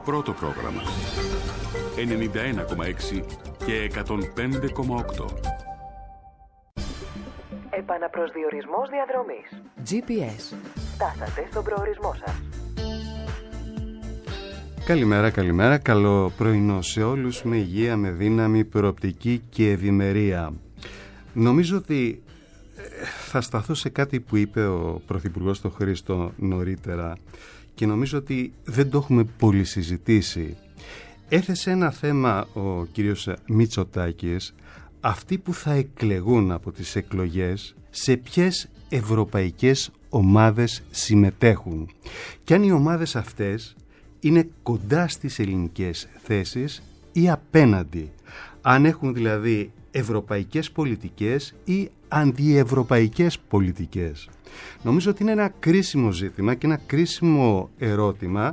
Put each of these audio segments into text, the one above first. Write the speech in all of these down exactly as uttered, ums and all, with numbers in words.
Πρώτο πρόγραμμα ενενήντα ένα κόμμα έξι και εκατόν πέντε κόμμα οκτώ. Επαναπροσδιορισμός διαδρομής. τζι πι ες. Φτάσατε στον προορισμό σας. Καλημέρα, καλημέρα. Καλό πρωινό σε όλους, με υγεία, με δύναμη, προοπτική και ευημερία. Νομίζω ότι θα σταθώ σε κάτι που είπε ο Πρωθυπουργός τον Χρήστο νωρίτερα και νομίζω ότι δεν το έχουμε πολύ συζητήσει. Έθεσε ένα θέμα ο κύριος Μητσοτάκης, αυτοί που θα εκλεγούν από τις εκλογές, σε ποιες ευρωπαϊκές ομάδες συμμετέχουν και αν οι ομάδες αυτές είναι κοντά στις ελληνικές θέσεις ή απέναντι, αν έχουν δηλαδή ευρωπαϊκές πολιτικές ή αντιευρωπαϊκές πολιτικές. Νομίζω ότι είναι ένα κρίσιμο ζήτημα και ένα κρίσιμο ερώτημα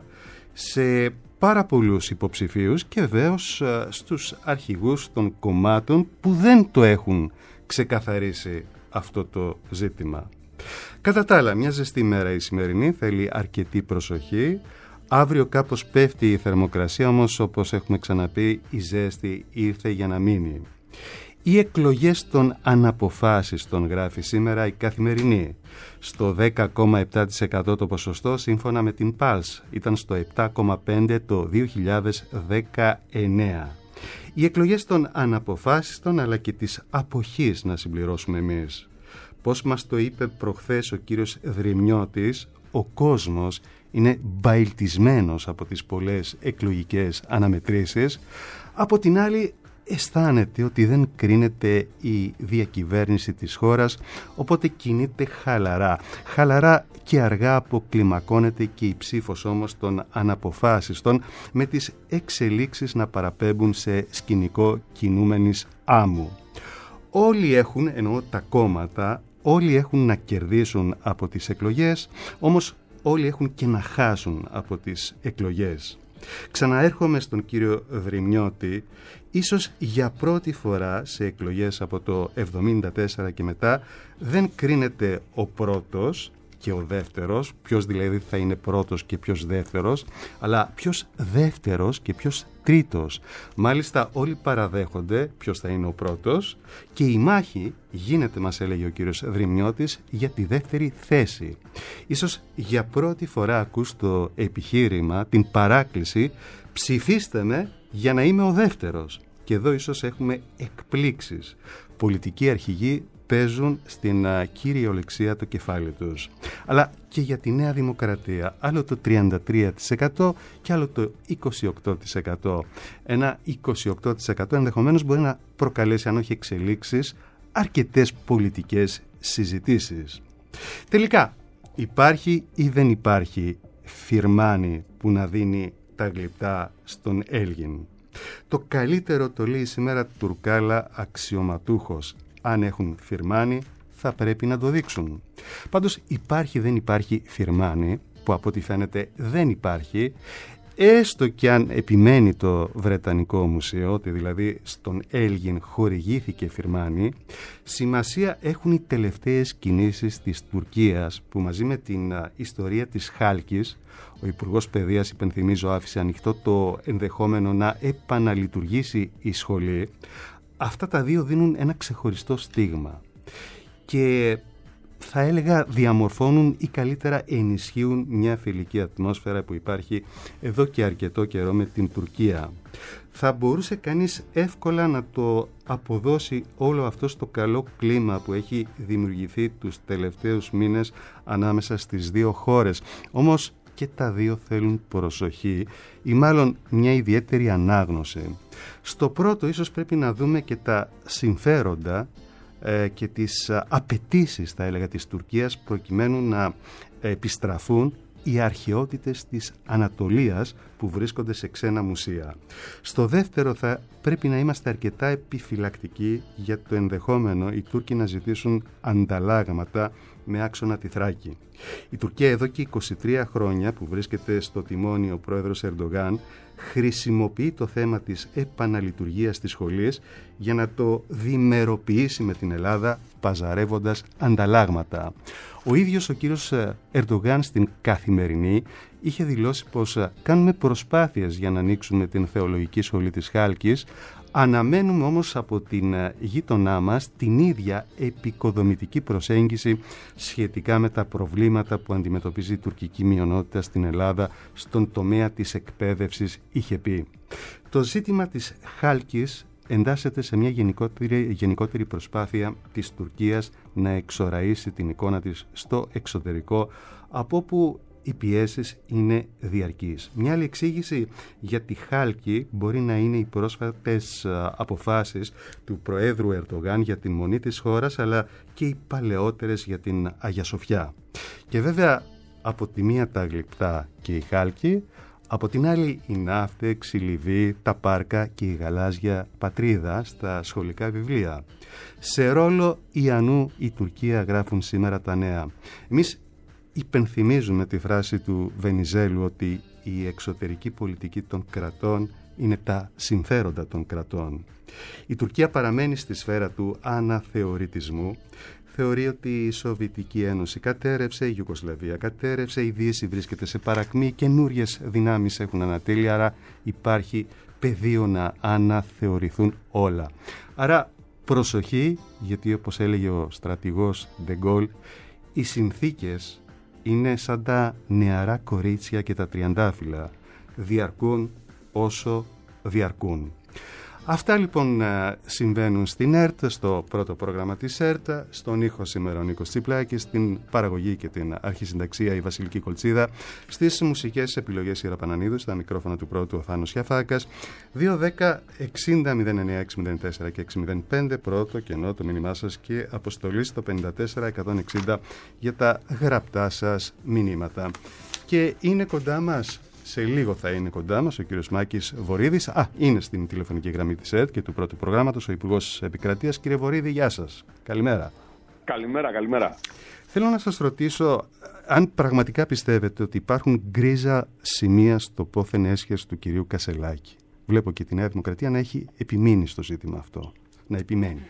σε πάρα πολλούς υποψηφίους και βεβαίως στους αρχηγούς των κομμάτων που δεν το έχουν ξεκαθαρίσει αυτό το ζήτημα. Κατά τα άλλα, μια ζεστή μέρα η σημερινή, θέλει αρκετή προσοχή. Αύριο κάπως πέφτει η θερμοκρασία, όμως όπως έχουμε ξαναπεί η ζέστη ήρθε για να μείνει. Οι εκλογές των αναποφάσιστων, γράφει σήμερα η Καθημερινή. Στο δέκα κόμμα επτά τοις εκατό το ποσοστό σύμφωνα με την Pulse. Ήταν στο επτά κόμμα πέντε τοις εκατό το δύο χιλιάδες δεκαεννέα. Οι εκλογές των αναποφάσιστων αλλά και της αποχής, να συμπληρώσουμε εμείς. Πώς μας το είπε προχθές ο κύριος Δρυμιώτης, ο κόσμος είναι μπαηλτισμένος από τις πολλές εκλογικές αναμετρήσεις. Από την άλλη αισθάνεται ότι δεν κρίνεται η διακυβέρνηση της χώρας, οπότε κινείται χαλαρά. Χαλαρά και αργά αποκλιμακώνεται και η ψήφος όμως των αναποφάσιστων, με τις εξελίξεις να παραπέμπουν σε σκηνικό κινούμενης άμμου. Όλοι έχουν, εννοώ τα κόμματα, όλοι έχουν να κερδίσουν από τις εκλογές, όμως όλοι έχουν και να χάσουν από τις εκλογές. Ξαναέρχομαι στον κύριο Δρυμιώτη. Ίσως για πρώτη φορά σε εκλογές από το εβδομήντα τέσσερα και μετά δεν κρίνεται ο πρώτος και ο δεύτερος, ποιος δηλαδή θα είναι πρώτος και ποιος δεύτερος, αλλά ποιος δεύτερος και ποιος τρίτος. Μάλιστα όλοι παραδέχονται ποιος θα είναι ο πρώτος και η μάχη γίνεται, μας έλεγε ο κύριος Δρυμιώτης, για τη δεύτερη θέση. Ίσως για πρώτη φορά ακούς το επιχείρημα, την παράκληση, ψηφίστε με για να είμαι ο δεύτερος. Και εδώ ίσως έχουμε εκπλήξεις. Πολιτικοί αρχηγοί παίζουν στην uh, κυριολεξία το κεφάλι τους. Αλλά και για τη Νέα Δημοκρατία, άλλο το τριάντα τρία τοις εκατό και άλλο το είκοσι οκτώ τοις εκατό. Ένα είκοσι οκτώ τοις εκατό ενδεχομένως μπορεί να προκαλέσει, αν όχι εξελίξεις, αρκετές πολιτικές συζητήσεις. Τελικά, υπάρχει ή δεν υπάρχει φιρμάνι που να δίνει τα γλυπτά στον Έλλην? Το καλύτερο το λέει σήμερα Τουρκάλα αξιωματούχος. Αν έχουν φιρμάνι θα πρέπει να το δείξουν. Πάντως υπάρχει δεν υπάρχει φιρμάνι, που από ό,τι φαίνεται δεν υπάρχει, έστω και αν επιμένει το Βρετανικό Μουσείο ότι δηλαδή στον Έλλην χορηγήθηκε φιρμάνι. Σημασία έχουν οι τελευταίες κινήσεις της Τουρκίας, που μαζί με την α, ιστορία της Χάλκης, ο Υπουργός Παιδείας, υπενθυμίζω, άφησε ανοιχτό το ενδεχόμενο να επαναλειτουργήσει η σχολή. Αυτά τα δύο δίνουν ένα ξεχωριστό στίγμα και θα έλεγα διαμορφώνουν ή καλύτερα ενισχύουν μια φιλική ατμόσφαιρα που υπάρχει εδώ και αρκετό καιρό με την Τουρκία. Θα μπορούσε κανείς εύκολα να το αποδώσει όλο αυτό στο καλό κλίμα που έχει δημιουργηθεί τους τελευταίους μήνες ανάμεσα στις δύο χώρες. Όμως και τα δύο θέλουν προσοχή ή μάλλον μια ιδιαίτερη ανάγνωση. Στο πρώτο ίσως πρέπει να δούμε και τα συμφέροντα ε, και τις απαιτήσεις, θα έλεγα, της Τουρκίας προκειμένου να επιστραφούν οι αρχαιότητες της Ανατολίας που βρίσκονται σε ξένα μουσεία. Στο δεύτερο θα πρέπει να είμαστε αρκετά επιφυλακτικοί για το ενδεχόμενο οι Τούρκοι να ζητήσουν ανταλλάγματα με άξονα τη Θράκη. Η Τουρκία εδώ και είκοσι τρία χρόνια που βρίσκεται στο τιμόνι ο πρόεδρος Ερντογάν χρησιμοποιεί το θέμα της επαναλειτουργίας της σχολής για να το διμεροποιήσει με την Ελλάδα, παζαρεύοντας ανταλλάγματα. Ο ίδιος ο κύριος Ερντογάν στην Καθημερινή είχε δηλώσει πως κάνουμε προσπάθειες για να ανοίξουμε την θεολογική σχολή της Χάλκης. Αναμένουμε όμως από την γείτονά μας την ίδια επικοδομητική προσέγγιση σχετικά με τα προβλήματα που αντιμετωπίζει η τουρκική μειονότητα στην Ελλάδα στον τομέα της εκπαίδευσης, είχε πει. Το ζήτημα της Χάλκης εντάσσεται σε μια γενικότερη, γενικότερη προσπάθεια της Τουρκίας να εξοραίσει την εικόνα της στο εξωτερικό, από όπου οι πιέσεις είναι διαρκείς. Μια άλλη εξήγηση για τη Χάλκη μπορεί να είναι οι πρόσφατες αποφάσεις του Προέδρου Ερντογάν για την μονή της χώρας, αλλά και οι παλαιότερες για την Αγία Σοφιά. Και βέβαια από τη μία τα γλυπτά και η Χάλκη, από την άλλη η Ναύτεξ, η Λιβύη, τα πάρκα και η γαλάζια πατρίδα στα σχολικά βιβλία. Σε ρόλο Ιαννού η Τουρκία, γράφουν σήμερα τα νέα. Εμείς υπενθυμίζουμε τη φράση του Βενιζέλου ότι η εξωτερική πολιτική των κρατών είναι τα συμφέροντα των κρατών. Η Τουρκία παραμένει στη σφαίρα του αναθεωρητισμού. Θεωρεί ότι η Σοβιετική Ένωση κατέρευσε, η Ιουγκοσλαβία κατέρευσε, η Δύση βρίσκεται σε παρακμή, καινούριες δυνάμεις έχουν ανατέλει, άρα υπάρχει πεδίο να αναθεωρηθούν όλα. Άρα προσοχή, γιατί όπως έλεγε ο στρατηγός Ντεγκόλ, οι συνθήκες είναι σαν τα νεαρά κορίτσια και τα τριαντάφυλλα. Διαρκούν όσο διαρκούν. Αυτά λοιπόν συμβαίνουν στην ΕΡΤ, στο πρώτο πρόγραμμα της ΕΡΤ, στον ήχο σήμερα ο Νίκος Τσιπλάκης, στην παραγωγή και την αρχισυνταξία η Βασιλική Κολτσίδα, στις μουσικές επιλογές η Ραπανανίδου, στα μικρόφωνα του πρώτου ο Θάνος Γιαφάκας. Δύο δέκα εξήντα μηδέν εννιά έξι μηδέν τέσσερα και έξι μηδέν πέντε, πρώτο κενό το μήνυμά σας και αποστολή στο πέντε τέσσερα εκατόν εξήντα για τα γραπτά σας μηνύματα. Και είναι κοντά μας, σε λίγο θα είναι κοντά μας ο κύριος Μάκης Βορίδης. Α, είναι στην τηλεφωνική γραμμή της ΕΡΤ και του πρώτου προγράμματος ο Υπουργός Επικρατείας. Κύριε Βορίδη, γεια σας. Καλημέρα. Καλημέρα, καλημέρα. Θέλω να σας ρωτήσω αν πραγματικά πιστεύετε ότι υπάρχουν γκρίζα σημεία στο πόθεν έσχες του κυρίου Κασελάκη. Βλέπω και τη Νέα Δημοκρατία να έχει επιμείνει στο ζήτημα αυτό, να επιμένει.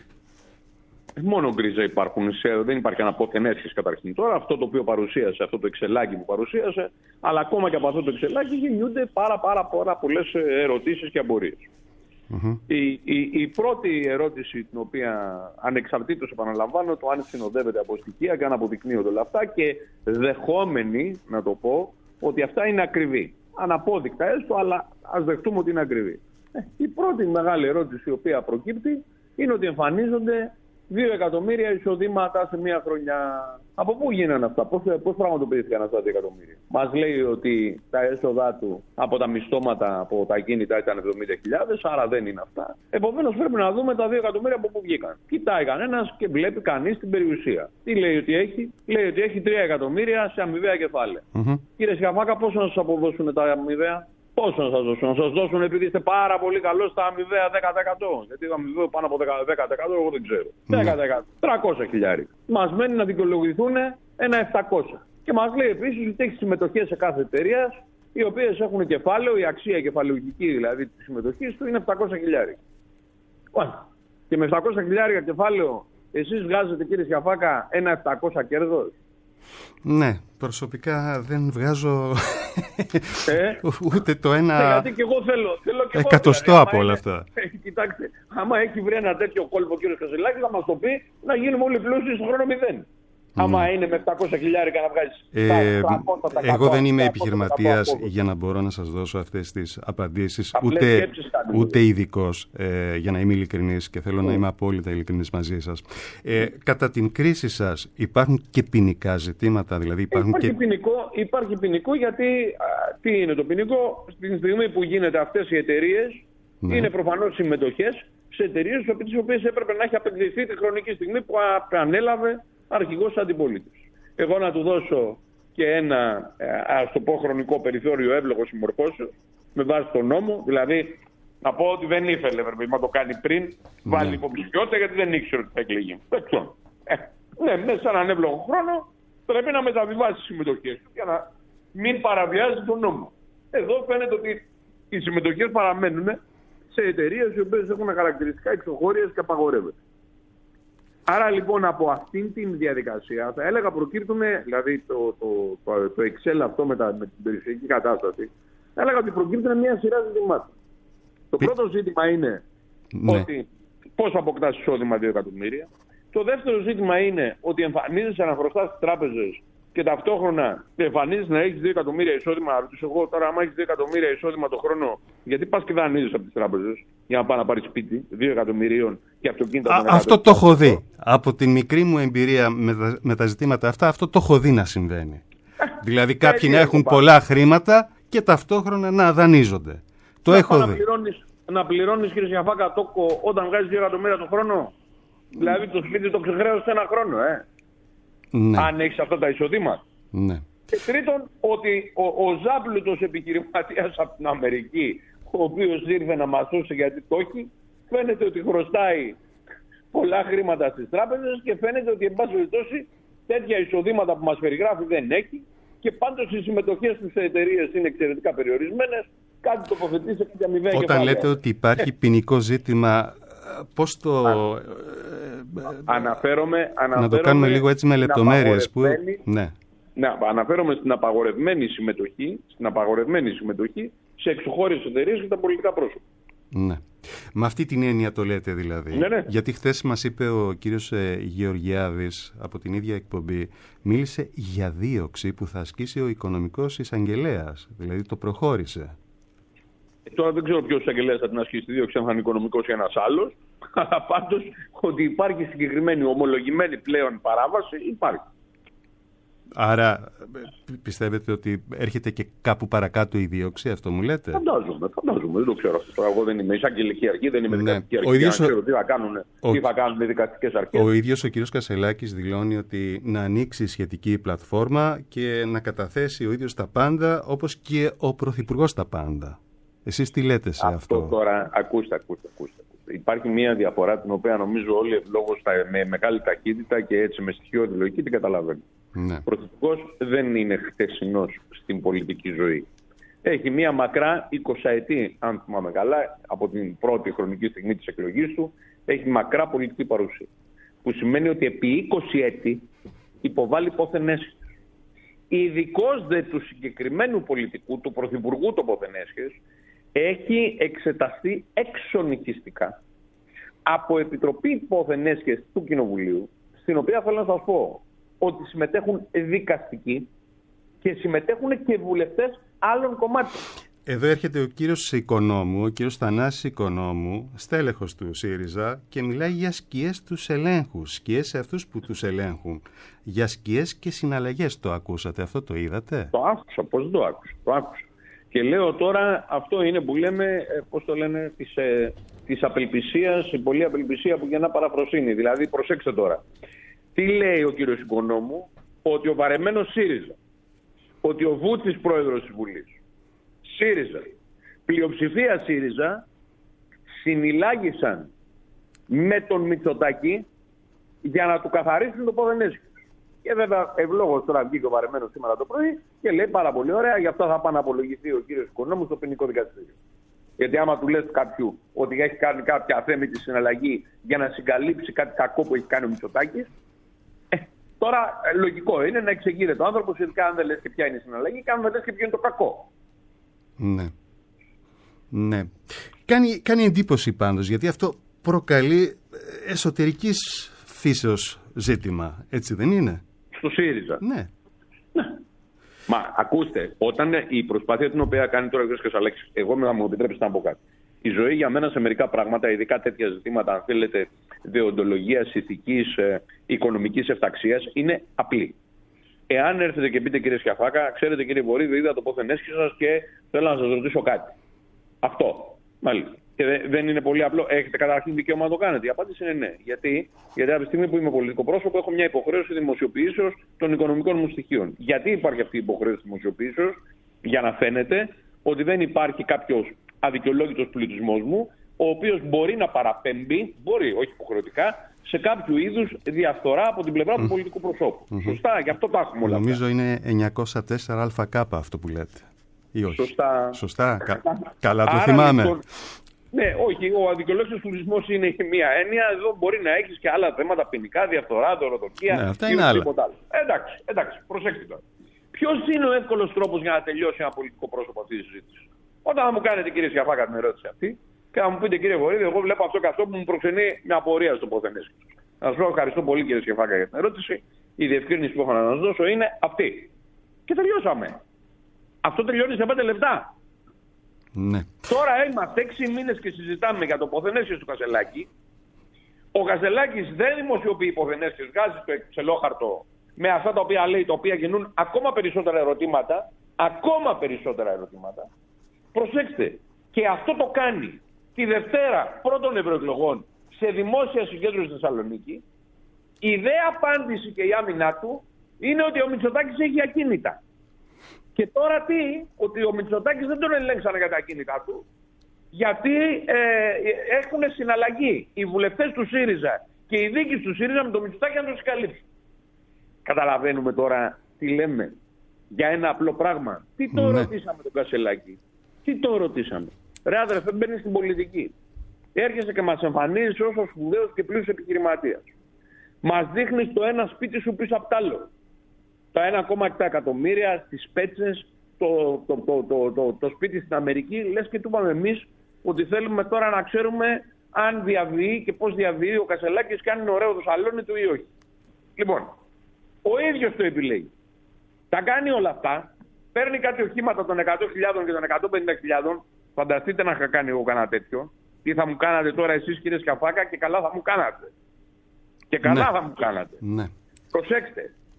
Μόνο γκρίζα υπάρχουν, δεν υπάρχει κανένα πόθεν έσχες καταρχήν τώρα. Αυτό το οποίο παρουσίασε, αυτό το εξελάκι που παρουσίασε, αλλά ακόμα και από αυτό το εξελάκι γεννιούνται πάρα, πάρα, πάρα πολλές ερωτήσεις και απορίες. Mm-hmm. Η, η, η πρώτη ερώτηση, την οποία ανεξαρτήτως επαναλαμβάνω, το αν συνοδεύεται από στοιχεία και αν αποδεικνύονται όλα αυτά και δεχόμενοι, να το πω, ότι αυτά είναι ακριβή. Αναπόδεικτα έστω, αλλά ας δεχτούμε ότι είναι ακριβή. Ε, η πρώτη μεγάλη ερώτηση η οποία προκύπτει είναι ότι εμφανίζονται δύο εκατομμύρια εισοδήματα σε μία χρονιά. Από πού γίνανε αυτά, πώς, πώς πραγματοποιήθηκαν αυτά τα δύο εκατομμύρια. Μας λέει ότι τα έσοδά του από τα μισθώματα, από τα κίνητα ήταν εβδομήντα χιλιάδες, άρα δεν είναι αυτά. Επομένως πρέπει να δούμε τα δύο εκατομμύρια από πού βγήκαν. Κοιτάει κανένας και βλέπει κανείς την περιουσία. Τι λέει ότι έχει, λέει ότι έχει τρία εκατομμύρια σε αμοιβαία κεφάλαια. Mm-hmm. Κύριε Σκαφάκα, πόσο να σας αποδώσουν τα αμοιβαία? Πόσο να σας δώσουν, να σας δώσουν επειδή είστε πάρα πολύ καλός στα αμοιβαία δέκα τοις εκατό. Γιατί το αμοιβαίο πάνω από δέκα τοις εκατό εγώ δεν ξέρω. Mm. δέκα τοις εκατό. τριακόσια χιλιάρικα. Μας μένει να δικαιολογηθούν ένα επτακόσια. Και μας λέει επίσης ότι έχει συμμετοχές σε κάθε εταιρεία, οι οποίες έχουν κεφάλαιο, η αξία κεφαλαιογική δηλαδή της συμμετοχής του είναι επτακόσια χιλιάρικα. Και με επτακόσια χιλιάρικα κεφάλαιο εσείς βγάζετε, κύριε Σκαφάκα, ένα επτακόσια κέρδος. Ναι, προσωπικά δεν βγάζω ε? ούτε το ένα ε, γιατί και εγώ θέλω, θέλω και εκατοστό δηλαδή, από όλα είναι, αυτά. Ε, κοιτάξτε, άμα έχει βρει ένα τέτοιο κόλπο ο κύριος Κασελάκης θα μας το πει, να γίνουμε όλοι πλούσιοι στον χρόνο μηδέν. Mm. Άμα είναι με επτακόσια χιλιάρικα να βγάζεις ε, τα εγώ δεν είμαι επιχειρηματίας για να μπορώ να σας δώσω αυτές τις απαντήσεις, ούτε, ούτε ειδικός ε, για να είμαι ειλικρινής και θέλω mm. να είμαι απόλυτα ειλικρινής μαζί σας. Ε, κατά την κρίση σας υπάρχουν και ποινικά ζητήματα, δηλαδή υπάρχουν υπάρχει, και... ποινικό, υπάρχει ποινικό γιατί α, τι είναι το ποινικό? Στην στιγμή που γίνεται αυτές οι εταιρείες ναι. είναι προφανώς συμμετοχές σε εταιρείες τις οποίες έπρεπε να έχει απεκδηθεί τη χρονική στιγμή που ανέλαβε αρχηγός αντιπολίτης. Εγώ να του δώσω και ένα, ας το πω, χρονικό περιθώριο εύλογο συμμορφώσεως με βάση τον νόμο, δηλαδή να πω ότι δεν ήθελε να το κάνει πριν, ναι. βάλει υποψηφιότητα γιατί δεν ήξερε ότι θα εκλεγεί. Ε, ναι, μέσα σε έναν εύλογο χρόνο πρέπει να μεταβιβάσει τις συμμετοχές του για να μην παραβιάζει τον νόμο. Εδώ φαίνεται ότι οι συμμετοχές παραμένουν σε εταιρείες οι οποίες έχουν χαρακτηριστικά εξωχώριες και απαγορεύεται. Άρα λοιπόν από αυτήν την διαδικασία θα έλεγα προκύπτουν, δηλαδή το, το, το, το Excel αυτό με, τα, με την περιφερειακή κατάσταση, θα έλεγα ότι προκύπτουν μια σειρά ζητημάτων. Το Πι... πρώτο ζήτημα είναι ναι. ότι πώς αποκτάς εισόδημα δύο εκατομμύρια. Το δεύτερο ζήτημα είναι ότι εμφανίζεσαι να χρωστάς στις τράπεζες και ταυτόχρονα εμφανίζεσαι να έχεις δύο εκατομμύρια εισόδημα. Να ρωτήσω εγώ τώρα, άμα έχεις δύο εκατομμύρια εισόδημα το χρόνο, γιατί πας και δανείζεσαι από τις τράπεζες για να πας να πάρεις σπίτι δύο εκατομμυρίων και αυτοκίνητα. Αυτό το έχω δει. Από την μικρή μου εμπειρία με τα, με τα ζητήματα αυτά, αυτό το έχω δει να συμβαίνει. δηλαδή κάποιοι να έχουν πολλά χρήματα και ταυτόχρονα να δανείζονται. Το να έχω να δει. Πληρώνεις, να πληρώνεις, κύριε Σιαφάκα, τόκο όταν βγάζεις δύο εκατομμύρια το χρόνο. Δηλαδή το σπίτι το ξεχρέωσες ένα χρόνο, ε. Ναι. Αν έχεις αυτά τα εισοδήματα. Ναι. Και τρίτον, ότι ο, ο ζάπλουτος επιχειρηματίας από την Αμερική, ο οποίος ήρθε να μας σώσει γιατί το έχει, φαίνεται ότι χρωστάει πολλά χρήματα στις τράπεζες και φαίνεται ότι, εν πάση περιπτώσει, τέτοια εισοδήματα που μας περιγράφει δεν έχει και πάντως οι συμμετοχές στις εταιρείες είναι εξαιρετικά περιορισμένες. Κάτι τοποθετεί σε κάποια μηδέα κεφάλαια. Όταν λέτε ότι υπάρχει ποινικό ζήτημα, πώς το... Α, αναφέρομαι, αναφέρομαι... Να το κάνουμε λίγο έτσι με λεπτομέρειες. Που... Ναι. Ναι, αναφέρομαι στην απαγορευμένη συμμετοχή, στην απαγορευμένη συμμετοχή σε εξωχώριες εταιρείες και τα πολιτικά πρόσωπα. Ναι. Με αυτή την έννοια το λέτε δηλαδή. Ναι, ναι. Γιατί χθες μας είπε ο κύριος ε, Γεωργιάδης από την ίδια εκπομπή, μίλησε για δίωξη που θα ασκήσει ο οικονομικός εισαγγελέας. Δηλαδή το προχώρησε. Τώρα δεν ξέρω ποιος εισαγγελέας θα την ασκήσει τη δίωξη, αν θα είναι οικονομικός ή ένας άλλος. Αλλά πάντως ότι υπάρχει συγκεκριμένη ομολογημένη πλέον παράβαση, υπάρχει. Άρα πιστεύετε ότι έρχεται και κάπου παρακάτω η δίωξη, αυτό μου λέτε? Φαντάζομαι, φαντάζομαι, δεν το ξέρω αυτό. Εγώ δεν είμαι εισαγγελική αρχή, δεν είμαι ναι. δικαστική αρχή. Δεν ξέρω τι θα κάνουν, ο... τι θα κάνουν οι δικαστικές αρχές. Ο ίδιος ο κύριος Κασελάκης δηλώνει ότι να ανοίξει σχετική πλατφόρμα και να καταθέσει ο ίδιος τα πάντα, όπως και ο Πρωθυπουργός τα πάντα. Εσείς τι λέτε σε αυτό? Αυτό τώρα, ακούστε, ακούστε, ακούστε. Υπάρχει μια διαφορά την οποία νομίζω όλοι ευλόγως με μεγάλη ταχύτητα και έτσι με στοιχειώδη λογική την καταλαβαίνουν. Ναι. Ο Πρωθυπουργός δεν είναι χτεσινός στην πολιτική ζωή. Έχει μια μακρά εικοσαετή, αν θυμάμαι καλά, από την πρώτη χρονική στιγμή της εκλογής του, έχει μακρά πολιτική παρουσία. Που σημαίνει ότι επί είκοσι έτη υποβάλλει πόθενέσχες. Ειδικός δε του συγκεκριμένου πολιτικού, του Πρωθυπουργού το πόθενέσχες, έχει εξεταστεί εξονυχιστικά από Επιτροπή Πόθενέσχες του Κοινοβουλίου, στην οποία θέλω να σας πω ότι συμμετέχουν δικαστικοί και συμμετέχουν και βουλευτές άλλων κομμάτων. Εδώ έρχεται ο κύριος Οικονόμου, ο κύριος Θανάσης Οικονόμου, στέλεχος του ΣΥΡΙΖΑ, και μιλάει για σκιές τους ελέγχους, σκιές σε αυτούς που τους ελέγχουν. Για σκιές και συναλλαγές το ακούσατε, αυτό το είδατε? Το άκουσα, πώς το άκουσα, το άκουσα. Και λέω τώρα, αυτό είναι που λέμε, πώς το λένε, της, ε, της απελπισίας, η πολλή απελπισία που γεννά παραφροσύνη. Δηλαδή, προσέξτε τώρα. Τι λέει ο κύριος Οικονόμου? Ότι ο βαρεμένος ΣΥΡΙΖΑ, ότι ο Βούτσης πρόεδρος της Βουλής, ΣΥΡΙΖΑ, πλειοψηφία ΣΥΡΙΖΑ, συνυλάγησαν με τον Μητσοτάκη για να του καθαρίσουν το πόθενέσχες. Και βέβαια ευλόγως τώρα βγήκε ο βαρεμένος σήμερα το πρωί και λέει πάρα πολύ ωραία, γι' αυτό θα πάει να απολογηθεί ο κύριος Οικονόμου στο ποινικό δικαστήριο. Γιατί άμα του λες κάποιου ότι έχει κάνει κάποια αθέμητη συναλλαγή για να συγκαλύψει κάτι κακό που έχει κάνει ο Μητσοτάκης, ε, τώρα ε, λογικό είναι να εξηγείται το άνθρωπο, ειδικά αν δεν λες και ποια είναι η συναλλαγή, και αν δεν λες και ποιο είναι το κακό. Ναι. Ναι. Κάνει, κάνει εντύπωση πάντως, γιατί αυτό προκαλεί εσωτερικής φύσεως ζήτημα, έτσι δεν είναι? Στο ΣΥΡΙΖΑ. Ναι. Ναι. Μα ακούστε, όταν η προσπάθεια την οποία κάνει τώρα ο κ. Κασελάκης, εγώ θα μου επιτρέψετε να πω κάτι. Η ζωή για μένα σε μερικά πράγματα, ειδικά τέτοια ζητήματα, αν θέλετε, δεοντολογίας, ηθικής, ε, οικονομικής εφταξίας, είναι απλή. Εάν έρθετε και πείτε, κύριε Σιαφάκα, ξέρετε κύριε Βορύδη, είδα το πόθενέσχη σας και θέλω να σας ρωτήσω κάτι. Αυτό. Μάλιστα. Και δεν είναι πολύ απλό. Έχετε καταρχήν δικαίωμα να το κάνετε? Η απάντηση είναι ναι. Γιατί, Γιατί από τη στιγμή που είμαι πολιτικό πρόσωπο, έχω μια υποχρέωση δημοσιοποιήσεως των οικονομικών μου στοιχείων. Γιατί υπάρχει αυτή η υποχρέωση δημοσιοποιήσεως? Για να φαίνεται ότι δεν υπάρχει κάποιος αδικαιολόγητος πλουτισμός μου, ο οποίος μπορεί να παραπέμπει, μπορεί, όχι υποχρεωτικά, σε κάποιο είδους διαφθορά από την πλευρά του πολιτικού προσώπου. Mm-hmm. Σωστά, γι' αυτό τα έχουμε όλα. Νομίζω αυτά. Είναι εννιακόσια τέσσερα α κ αυτό που λέτε. ή όχι? Σωστά. Σωστά. Κα... Καλά το Άρα, θυμάμαι. Λοιπόν, ναι, όχι. Ο αδικαιολόγητος τουρισμός είναι μία έννοια. Εδώ μπορεί να έχεις και άλλα θέματα ποινικά, διαφθορά, δωροδοκία. Ναι, αυτά είναι άλλα. Εντάξει, εντάξει, προσέξτε τώρα. Ποιος είναι ο εύκολος τρόπος για να τελειώσει ένα πολιτικό πρόσωπο αυτή τη συζήτηση? Όταν θα μου κάνετε, κύριε Σιαφάκα, την ερώτηση αυτή και θα μου πείτε, κύριε Βορύδη, εγώ βλέπω αυτό και αυτό που μου προξενεί μια απορία στο ποθενές. Να σας πω ευχαριστώ πολύ, κύριε Σιαφάκα, για την ερώτηση. Η διευκρίνηση που έχω να σας δώσω είναι αυτή. Και τελειώσαμε. Αυτό τελειώνει σε πέντε λεπτά. Ναι. Τώρα είμαστε έξι μήνες και συζητάμε για το ποθενέσχες του Κασελάκη. Ο Κασελάκης δεν δημοσιοποιεί ποθενέσχες, βγάζει το εξελόχαρτο με αυτά τα οποία λέει, τα οποία γεννούν ακόμα περισσότερα ερωτήματα. Ακόμα περισσότερα ερωτήματα. Προσέξτε, και αυτό το κάνει τη Δευτέρα πρώτων ευρωεκλογών σε δημόσια συγκέντρωση στη Θεσσαλονίκη. Η δε απάντηση και η άμυνά του είναι ότι ο Μητσοτάκης έχει ακίνητα. Και τώρα τι, ότι ο Μητσοτάκης δεν τον ελέγξανε για τα ακίνητά του, γιατί ε, έχουν συναλλαγή οι βουλευτές του ΣΥΡΙΖΑ και οι δίκες του ΣΥΡΙΖΑ με τον Μητσοτάκη να τον συγκαλύψει. Καταλαβαίνουμε τώρα τι λέμε για ένα απλό πράγμα. Τι το ναι. ρωτήσαμε τον Κασελάκη? Τι το ρωτήσαμε? Ρε άδερφε, μπαίνεις στην πολιτική. Έρχεσαι και μας εμφανίζεις ως ο σπουδαίος και πλούσιος επιχειρηματίας. Μας δείχνεις το ένα σπίτι σου πίσω απ' τ' άλλο. Τα ένα κόμμα επτά εκατομμύρια στις πέτσες, το, το, το, το, το, το σπίτι στην Αμερική. Λες και του είπαμε εμείς ότι θέλουμε τώρα να ξέρουμε αν διαβιεί και πώς διαβιεί ο Κασελάκης και αν είναι ωραίο το σαλόνι του ή όχι. Λοιπόν, ο ίδιος το επιλέγει. Τα κάνει όλα αυτά, παίρνει κάτι οχήματα των εκατό χιλιάδων και των εκατόν πενήντα χιλιάδων. Φανταστείτε να είχα κάνει εγώ κανένα τέτοιο. Τι θα μου κάνατε τώρα εσείς, κύριε Σιαφάκα, και καλά θα μου κάνατε. Και καλά ναι. θα μου κάνατε. Ναι. Προσέξτε.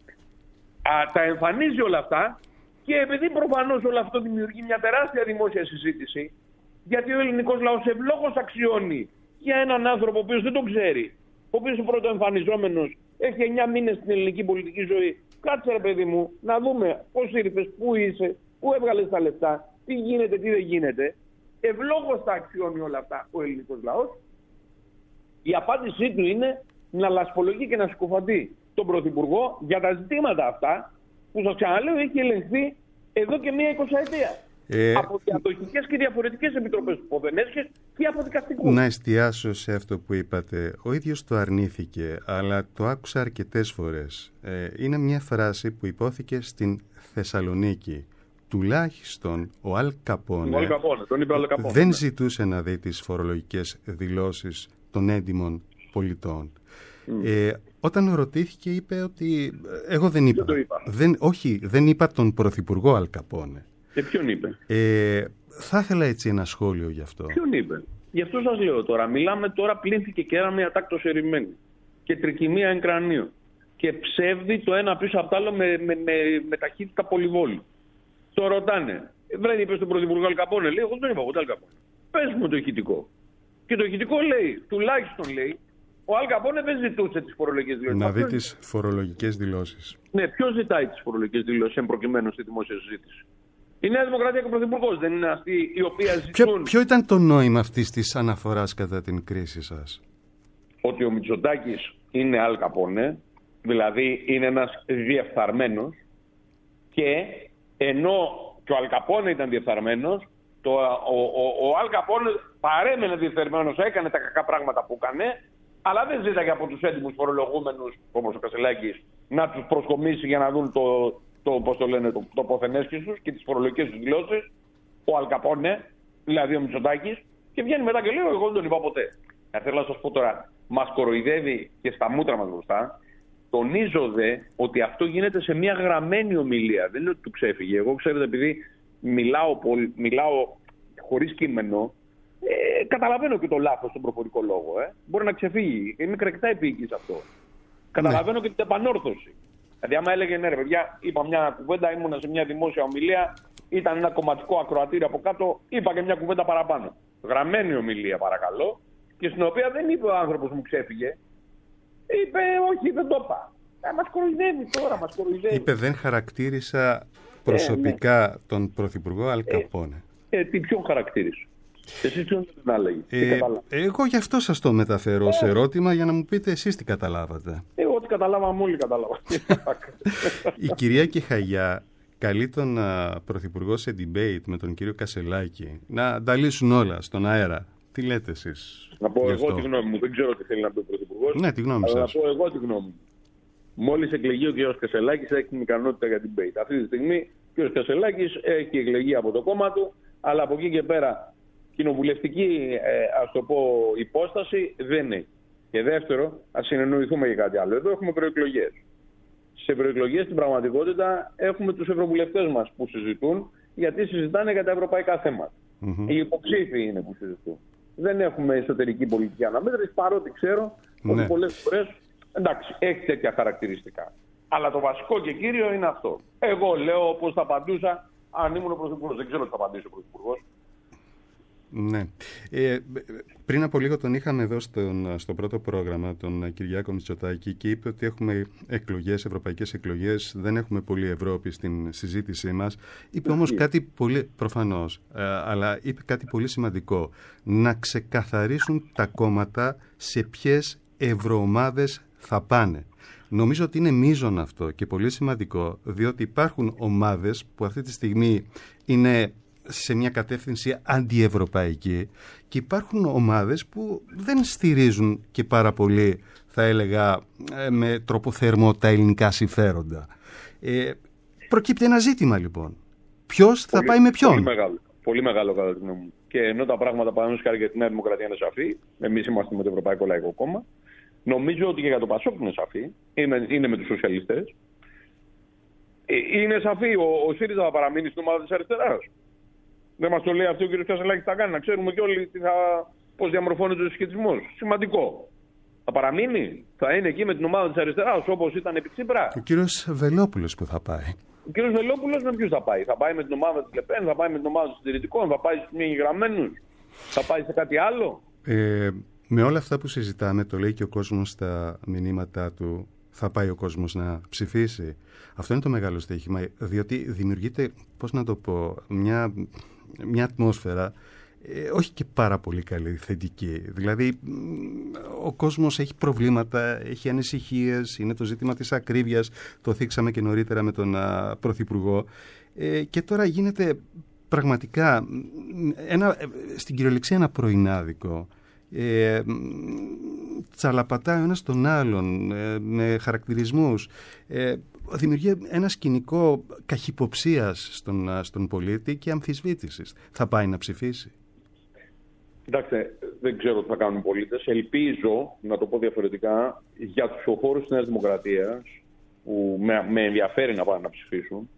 Α, τα εμφανίζει όλα αυτά και επειδή προφανώς όλο αυτό δημιουργεί μια τεράστια δημόσια συζήτηση, γιατί ο ελληνικός λαός ευλόγως αξιώνει για έναν άνθρωπο ο οποίος δεν τον ξέρει, ο οποίος ο πρωτοεμφανιζόμενος έχει εννιά μήνες στην ελληνική πολιτική ζωή. Κάτσε ρε παιδί μου, να δούμε πώς ήρθες, πού είσαι, πού έβγαλες τα λεφτά, τι γίνεται, τι δεν γίνεται. Ευλόγως τα αξιώνει όλα αυτά ο ελληνικός λαός. Η απάντησή του είναι να λασπολογεί και να συκοφαντεί τον Πρωθυπουργό για τα ζητήματα αυτά που, σας ξαναλέω, έχει ελεγχθεί εδώ και μία εικοσαετία. Ε, από διαδοχικές και διαφορετικές επιτροπές του Ποθενέσχες και από δικαστικού. Να εστιάσω σε αυτό που είπατε. Ο ίδιος το αρνήθηκε, αλλά το άκουσα αρκετές φορές. Ε, είναι μια φράση που υπόθηκε στην Θεσσαλονίκη. Τουλάχιστον ο Αλ Καπόνε, δεν ζητούσε να δει τις φορολογικές δηλώσεις των έντιμων πολιτών. Mm. Ε, όταν ρωτήθηκε είπε ότι εγώ δεν είπα. Δεν το είπα. Δεν, όχι, δεν είπα τον Πρωθυπουργό Αλ Καπόνε. Και ποιον είπε? Ε, θα ήθελα έτσι ένα σχόλιο γι' αυτό. Ποιον είπε? Γι' αυτό σας λέω τώρα. Μιλάμε τώρα, πλήνθηκε και ένα μια τάκτος ερημένη και τρικυμία εν κρανίο. Και ψεύδι το ένα πίσω απ' τ' άλλο με, με, με, με ταχύτητα πολυβόλου. Το ρωτάνε. Βρέδι, είπε στον Πρωθυπουργό Αλ Καπόνε. Λέει, εγώ δεν είπα ποτέ Αλ Καπόνε. Πες μου το ηχητικό. Και το ηχητικό λέει, τουλάχιστον λέει, ο Αλ Καπόνε δεν ζητούσε τις φορολογικές δηλώσεις. Να δει τις φορολογικές δηλώσεις. Ναι, ποιος ζητάει τις φορολογικές δηλώσεις εν προκειμένου στη δημόσια συζήτηση? Η Νέα Δημοκρατία και ο Πρωθυπουργός δεν είναι αυτοί οι οποίοι ζητούν. Ποιο, ποιο ήταν το νόημα αυτής της αναφοράς κατά την κρίση σας? Ότι ο Μητσοτάκης είναι Αλ Καπόνε, δηλαδή είναι ένας διεφθαρμένος, και ενώ και ο Αλ Καπόνε ήταν διεφθαρμένος, το, ο, ο, ο Αλ Καπόνε παρέμενε διεφθαρμένος, έκανε τα κακά πράγματα που έκανε, αλλά δεν ζήταγε από τους έντιμους φορολογούμενους, όπως ο Κασελάκης, να τους προσκομίσει για να δουν το, το, πώς το λένε, το, το ποθενέσχες τους και τις φορολογικές τους δηλώσεις. Ο Αλ Καπόνε, δηλαδή ο Μητσοτάκης, και βγαίνει μετά και λέει, εγώ δεν τον είπα ποτέ. Θα θέλω να σας πω τώρα, μας κοροϊδεύει και στα μούτρα μας μπροστά. Τονίζω δε ότι αυτό γίνεται σε μια γραμμένη ομιλία. Δεν είναι ότι του ξέφυγε. Εγώ, ξέρετε, επειδή μιλάω, μιλάω χωρίς κείμενο, ε, καταλαβαίνω και το λάθος στον προφορικό λόγο. Ε. Μπορεί να ξεφύγει. Είμαι κρεκτά επίκης αυτό. Ναι. Καταλαβαίνω και την επανόρθωση. Δηλαδή, άμα έλεγε ναι, ρε παιδιά, είπα μια κουβέντα, ήμουνα σε μια δημόσια ομιλία, ήταν ένα κομματικό ακροατήριο από κάτω, είπα και μια κουβέντα παραπάνω. Γραμμένη ομιλία, παρακαλώ, και στην οποία δεν είπε ο άνθρωπος μου ξέφυγε. Είπε, όχι, δεν το είπα. Ε, μας κοροϊδεύει τώρα, μας κοροϊδεύει. Είπε, δεν χαρακτήρισα προσωπικά ε, ναι. τον Πρωθυπουργό Αλ Καπόνε. Ε, ε, τι ποιον χαρακτήρισε? Εσείς ποιον δεν άλλαγε? Ε, εγώ γι' αυτό σας το μεταφέρω ε, σε ερώτημα για να μου πείτε εσείς τι καταλάβατε. Εγώ τι καταλάβαμε όλοι καταλάβαμε. Η κυρία Κεχαγιά καλεί τον α, Πρωθυπουργό σε debate με τον κύριο Κασελάκη να τα λύσουν όλα στον αέρα. Τι λέτε εσείς? Να πω εγώ αυτό? τη γνώμη μου. Δεν ξέρω τι θέλει να πει ο Πρωθυπουργός. Ναι, τη γνώμη αλλά σας. να πω εγώ τη γνώμη μου. Μόλις εκλεγεί ο κ. Κασελάκης, έχει την ικανότητα για debate. Αυτή τη στιγμή ο κ. Κασελάκης έχει εκλεγεί από το κόμμα του, αλλά από εκεί και πέρα κοινοβουλευτική, ε, ας το πω, υπόσταση δεν έχει. Και δεύτερο, ας συνεννοηθούμε για κάτι άλλο. Εδώ έχουμε προεκλογές. Σε προεκλογές στην πραγματικότητα έχουμε τους ευρωβουλευτές μας που συζητούν, γιατί συζητάνε για τα ευρωπαϊκά θέματα. Mm-hmm. Οι υποψήφοι είναι που συζητούν. Δεν έχουμε εσωτερική πολιτική αναμέτρηση, παρότι ξέρω ναι. ότι πολλές φορές, εντάξει, έχει τέτοια χαρακτηριστικά. Αλλά το βασικό και κύριο είναι αυτό. Εγώ λέω όπως θα απαντούσα αν ήμουν ο Πρωθυπουργός. Δεν ξέρω τι θα απαντήσει ο Πρωθυπουργός. Ναι. Ε, πριν από λίγο τον είχαμε εδώ στον, στο πρώτο πρόγραμμα, τον Κυριάκο Μητσοτάκη, και είπε ότι έχουμε εκλογές, ευρωπαϊκές εκλογές, δεν έχουμε πολύ Ευρώπη στην συζήτησή μας. Είπε όμως κάτι πολύ, προφανώς, ε, αλλά είπε κάτι πολύ σημαντικό. Να ξεκαθαρίσουν τα κόμματα σε ποιες ευρωομάδες θα πάνε. Νομίζω ότι είναι μείζον αυτό και πολύ σημαντικό, διότι υπάρχουν ομάδες που αυτή τη στιγμή είναι σε μια κατεύθυνση αντιευρωπαϊκή και υπάρχουν ομάδες που δεν στηρίζουν και πάρα πολύ, θα έλεγα, με τρόπο θερμό τα ελληνικά συμφέροντα. Ε, προκύπτει ένα ζήτημα λοιπόν. Ποιος θα πολύ, πάει με ποιον? Πολύ μεγάλο, πολύ μεγάλο κατά τη γνώμη μου. Και ενώ τα πράγματα παραδείγματος χάρη για τη Νέα Δημοκρατία είναι σαφή, εμείς είμαστε με το Ευρωπαϊκό Λαϊκό Κόμμα, νομίζω ότι και για το Πασόκ είναι σαφή, είναι, είναι με τους σοσιαλιστές. Είναι σαφή, ο, ο ΣΥΡΙΖΑ θα παραμείνει στην ομάδα της αριστεράς. Δεν μας το λέει αυτό ο κ. Κασελάκης, θα κάνει, να ξέρουμε και όλοι θα, πώς διαμορφώνεται ο συσχετισμός. Σημαντικό. Θα παραμείνει, θα είναι εκεί με την ομάδα της αριστεράς όπως ήταν επί Τσίπρα. Ο κύριος Βελόπουλος που θα πάει. Ο κύριος Βελόπουλος με ποιους θα πάει? Θα πάει με την ομάδα της Λεπέν, θα πάει με την ομάδα των συντηρητικών, θα πάει στους μη εγγεγραμμένους, θα πάει σε κάτι άλλο? Ε, με όλα αυτά που συζητάμε, το λέει και ο κόσμος στα μηνύματά του, θα πάει ο κόσμος να ψηφίσει. Αυτό είναι το μεγάλο στοίχημα, διότι δημιουργείται, πώς να το πω, μια, μια ατμόσφαιρα ε, όχι και πάρα πολύ καλή, θετική. Δηλαδή, ο κόσμος έχει προβλήματα, έχει ανησυχίες, είναι το ζήτημα της ακρίβειας, το θίξαμε και νωρίτερα με τον α, Πρωθυπουργό, ε, και τώρα γίνεται πραγματικά ένα, στην κυριολεξία ένα πρωινάδικο. Ε, τσαλαπατάει ο ένας τον άλλον ε, με χαρακτηρισμούς, ε, δημιουργεί ένα σκηνικό καχυποψίας στον, στον πολίτη και αμφισβήτησης. Θα πάει να ψηφίσει? Κοιτάξτε, δεν ξέρω τι θα κάνουν οι πολίτες. Ελπίζω, να το πω διαφορετικά, για τους ψηφοφόρους της Νέας Δημοκρατίας, που με, με ενδιαφέρει να πάνε να ψηφίσουν,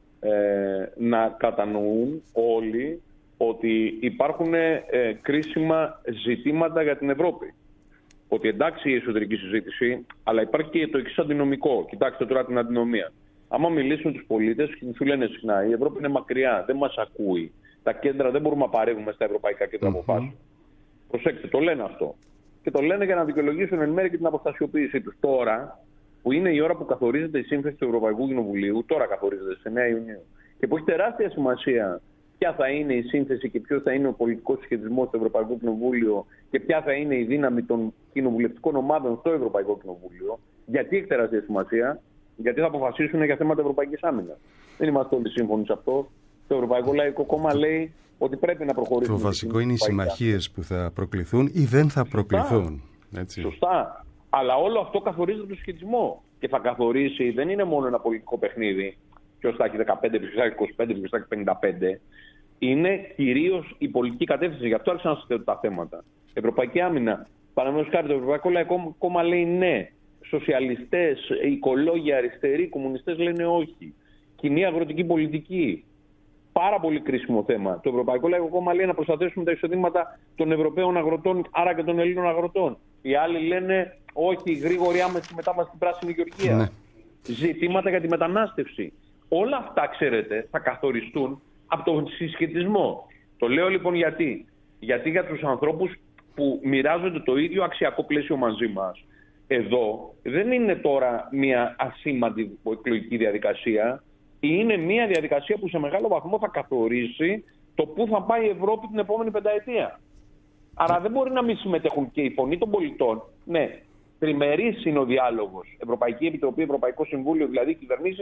ε, να κατανοούν όλοι ότι υπάρχουν ε, κρίσιμα ζητήματα για την Ευρώπη. Ότι εντάξει η εσωτερική συζήτηση, αλλά υπάρχει και το εξής αντινομικό. Κοιτάξτε τώρα την αντινομία. Άμα μιλήσουν τους πολίτες και τους λένε συχνά, η Ευρώπη είναι μακριά, δεν μας ακούει. Τα κέντρα δεν μπορούμε να παρέχουμε στα ευρωπαϊκά κέντρα mm-hmm. αποφάσεων. Προσέξτε, το λένε αυτό. Και το λένε για να δικαιολογήσουν εν μέρει και την αποστασιοποίησή τους. Τώρα, που είναι η ώρα που καθορίζεται η σύμφωση του Ευρωπαϊκού Κοινοβουλίου, τώρα καθορίζεται στις εννέα Ιουνίου, και που έχει τεράστια σημασία ποια θα είναι η σύνθεση και ποιος θα είναι ο πολιτικός συσχετισμός στο Ευρωπαϊκό Κοινοβούλιο και ποια θα είναι η δύναμη των κοινοβουλευτικών ομάδων στο Ευρωπαϊκό Κοινοβούλιο. Γιατί έχει τεράστια σημασία? Γιατί θα αποφασίσουν για θέματα ευρωπαϊκής άμυνας. Δεν είμαστε όλοι σύμφωνοι σε αυτό. Το Ευρωπαϊκό Λαϊκό Κόμμα λέει ότι πρέπει να προχωρήσουμε. Το βασικό είναι οι συμμαχίες που θα προκληθούν ή δεν θα προκληθούν. Έτσι. Σωστά. Αλλά όλο αυτό καθορίζει τον συσχετισμό. Και θα καθορίσει, δεν είναι μόνο ένα πολιτικό παιχνίδι. Ποιος θα έχει δεκαπέντε, ποιος θα έχει είκοσι πέντε, ποιος θα έχει πενήντα πέντε. Είναι κυρίως η πολιτική κατεύθυνση. Γι' αυτό άρχισαν να συζητούν τα θέματα. Ευρωπαϊκή άμυνα. Παραδείγματος χάρη, το Ευρωπαϊκό Λαϊκό Κόμμα λέει ναι. Σοσιαλιστές, οικολόγοι, αριστεροί, κομμουνιστές λένε όχι. Κοινή αγροτική πολιτική. Πάρα πολύ κρίσιμο θέμα. Το Ευρωπαϊκό Λαϊκό Κόμμα λέει να προστατεύσουμε τα εισοδήματα των Ευρωπαίων αγροτών, άρα και των Ελλήνων αγροτών. Οι άλλοι λένε όχι, γρήγορη άμεση μετάβαση στην πράσινη γεωργία. Ναι. Ζητήματα για τη μετανάστευση. Όλα αυτά, ξέρετε, θα καθοριστούν από τον συσχετισμό. Το λέω λοιπόν γιατί. Γιατί για τους ανθρώπους που μοιράζονται το ίδιο αξιακό πλαίσιο μαζί μας, εδώ δεν είναι τώρα μια ασήμαντη εκλογική διαδικασία. Είναι μια διαδικασία που σε μεγάλο βαθμό θα καθορίσει το πού θα πάει η Ευρώπη την επόμενη πενταετία. Άρα δεν μπορεί να μην συμμετέχουν και η φωνή των πολιτών. Ναι, τριμερής είναι ο διάλογος. Ευρωπαϊκή Επιτροπή, Ευρωπαϊκό Συμβούλιο, δηλαδή οι κυβερνήσεις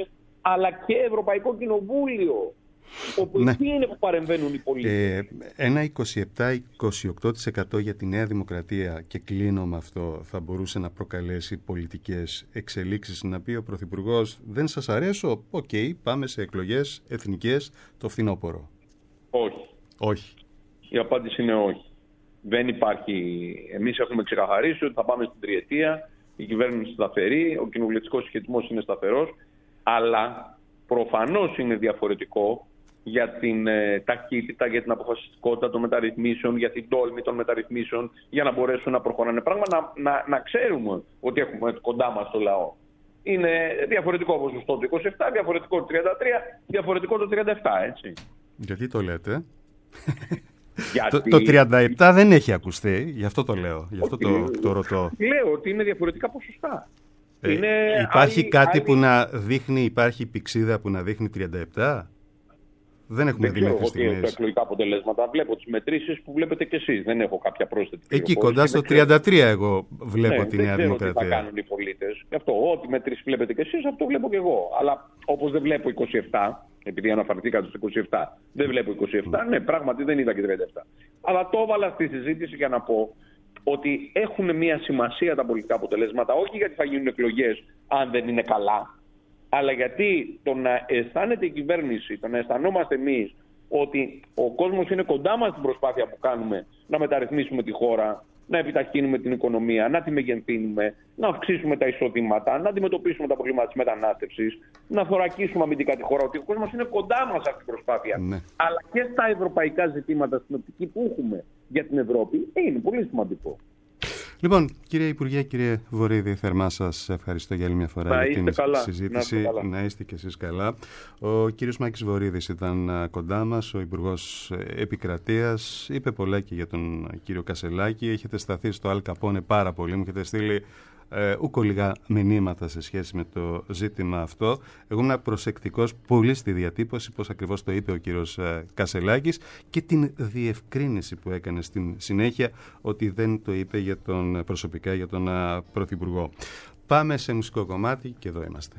αλλά και Ευρωπαϊκό Κοινοβούλιο, όπου ναι. εκεί είναι που παρεμβαίνουν οι πολίτες. Ε, ένα είκοσι επτά με είκοσι οκτώ τοις εκατό για τη Νέα Δημοκρατία, και κλείνω με αυτό, θα μπορούσε να προκαλέσει πολιτικές εξελίξεις. Να πει ο Πρωθυπουργός, δεν σας αρέσω, οκ, okay, πάμε σε εκλογές εθνικές το φθινόπωρο. Όχι. Όχι. Η απάντηση είναι όχι. Δεν υπάρχει. Εμείς έχουμε ξεκαθαρίσει ότι θα πάμε στην τριετία, η κυβέρνηση είναι σταθερή, ο κοινοβουλευτικός συσχετισμός είναι σταθερός, αλλά προφανώς είναι διαφορετικό για την ε, ταχύτητα, για την αποφασιστικότητα των μεταρρυθμίσεων, για την τόλμη των μεταρρυθμίσεων, για να μπορέσουν να προχωράνε πράγματα, να, να, να ξέρουμε ότι έχουμε κοντά μας το λαό. Είναι διαφορετικό ποσοστό το είκοσι επτά, διαφορετικό το τριάντα τρία, διαφορετικό το τριάντα επτά, έτσι. Γιατί το λέτε? Γιατί... το, το τριάντα επτά δεν έχει ακουστεί, γι' αυτό το λέω, γι' αυτό το, το ρωτώ. Λέω ότι είναι διαφορετικά ποσοστά. Ε, είναι υπάρχει άλλη, κάτι άλλη... που να δείχνει, υπάρχει πηξίδα που να δείχνει τριάντα επτά? Δεν έχουμε δεν δει μέχρι στιγμής. Δεν ξέρω τα εκλογικά αποτελέσματα. Βλέπω τις μετρήσεις που βλέπετε κι εσείς. Δεν έχω κάποια πρόσθετη πληροφόρηση. Εκεί κοντά στο τριάντα τρία εγώ βλέπω ναι, τη Νέα Δημοκρατία. Δεν ξέρω τι θα κάνουν οι πολίτες. Γι' αυτό ό,τι μετρήσεις βλέπετε κι εσείς, αυτό βλέπω κι εγώ. Αλλά όπως δεν βλέπω είκοσι επτά, επειδή αναφερθήκατε στο είκοσι επτά, δεν βλέπω είκοσι επτά, ναι, πράγματι δεν είδα και τριάντα επτά. Αλλά το έβαλα στη συζήτηση για να πω ότι έχουν μια σημασία τα πολιτικά αποτελέσματα, όχι γιατί θα γίνουν εκλογές αν δεν είναι καλά, αλλά γιατί το να αισθάνεται η κυβέρνηση, το να αισθανόμαστε εμείς ότι ο κόσμος είναι κοντά μας στην προσπάθεια που κάνουμε να μεταρρυθμίσουμε τη χώρα, να επιταχύνουμε την οικονομία, να τη μεγενθύνουμε, να αυξήσουμε τα εισοδήματα, να αντιμετωπίσουμε τα προβλήματα της μετανάστευσης, να θωρακίσουμε αμυντικά τη χώρα, ότι ο κόσμος είναι κοντά μας αυτή την προσπάθεια. Ναι. Αλλά και στα ευρωπαϊκά ζητήματα, στην οπτική που έχουμε για την Ευρώπη, είναι πολύ σημαντικό. Λοιπόν, κύριε Υπουργέ, κύριε Βορίδη, θερμά σας ευχαριστώ για άλλη μια φορά να για την καλά. συζήτηση. Να, να είστε κι εσείς καλά. Ο κύριος Μάκης Βορίδης ήταν κοντά μας, ο Υπουργός Επικρατείας. Είπε πολλά και για τον κύριο Κασελάκη. Έχετε σταθεί στο Αλ Καπόνε πάρα πολύ. Μου έχετε στείλει ε, ούκο λίγα μηνύματα σε σχέση με το ζήτημα αυτό. Εγώ ήμουν προσεκτικός πολύ στη διατύπωση, πώς ακριβώς το είπε ο κύριος ε, Κασελάκης, και την διευκρίνηση που έκανε στην συνέχεια ότι δεν το είπε για τον, προσωπικά για τον ε, Πρωθυπουργό. Πάμε σε μουσικό κομμάτι και εδώ είμαστε.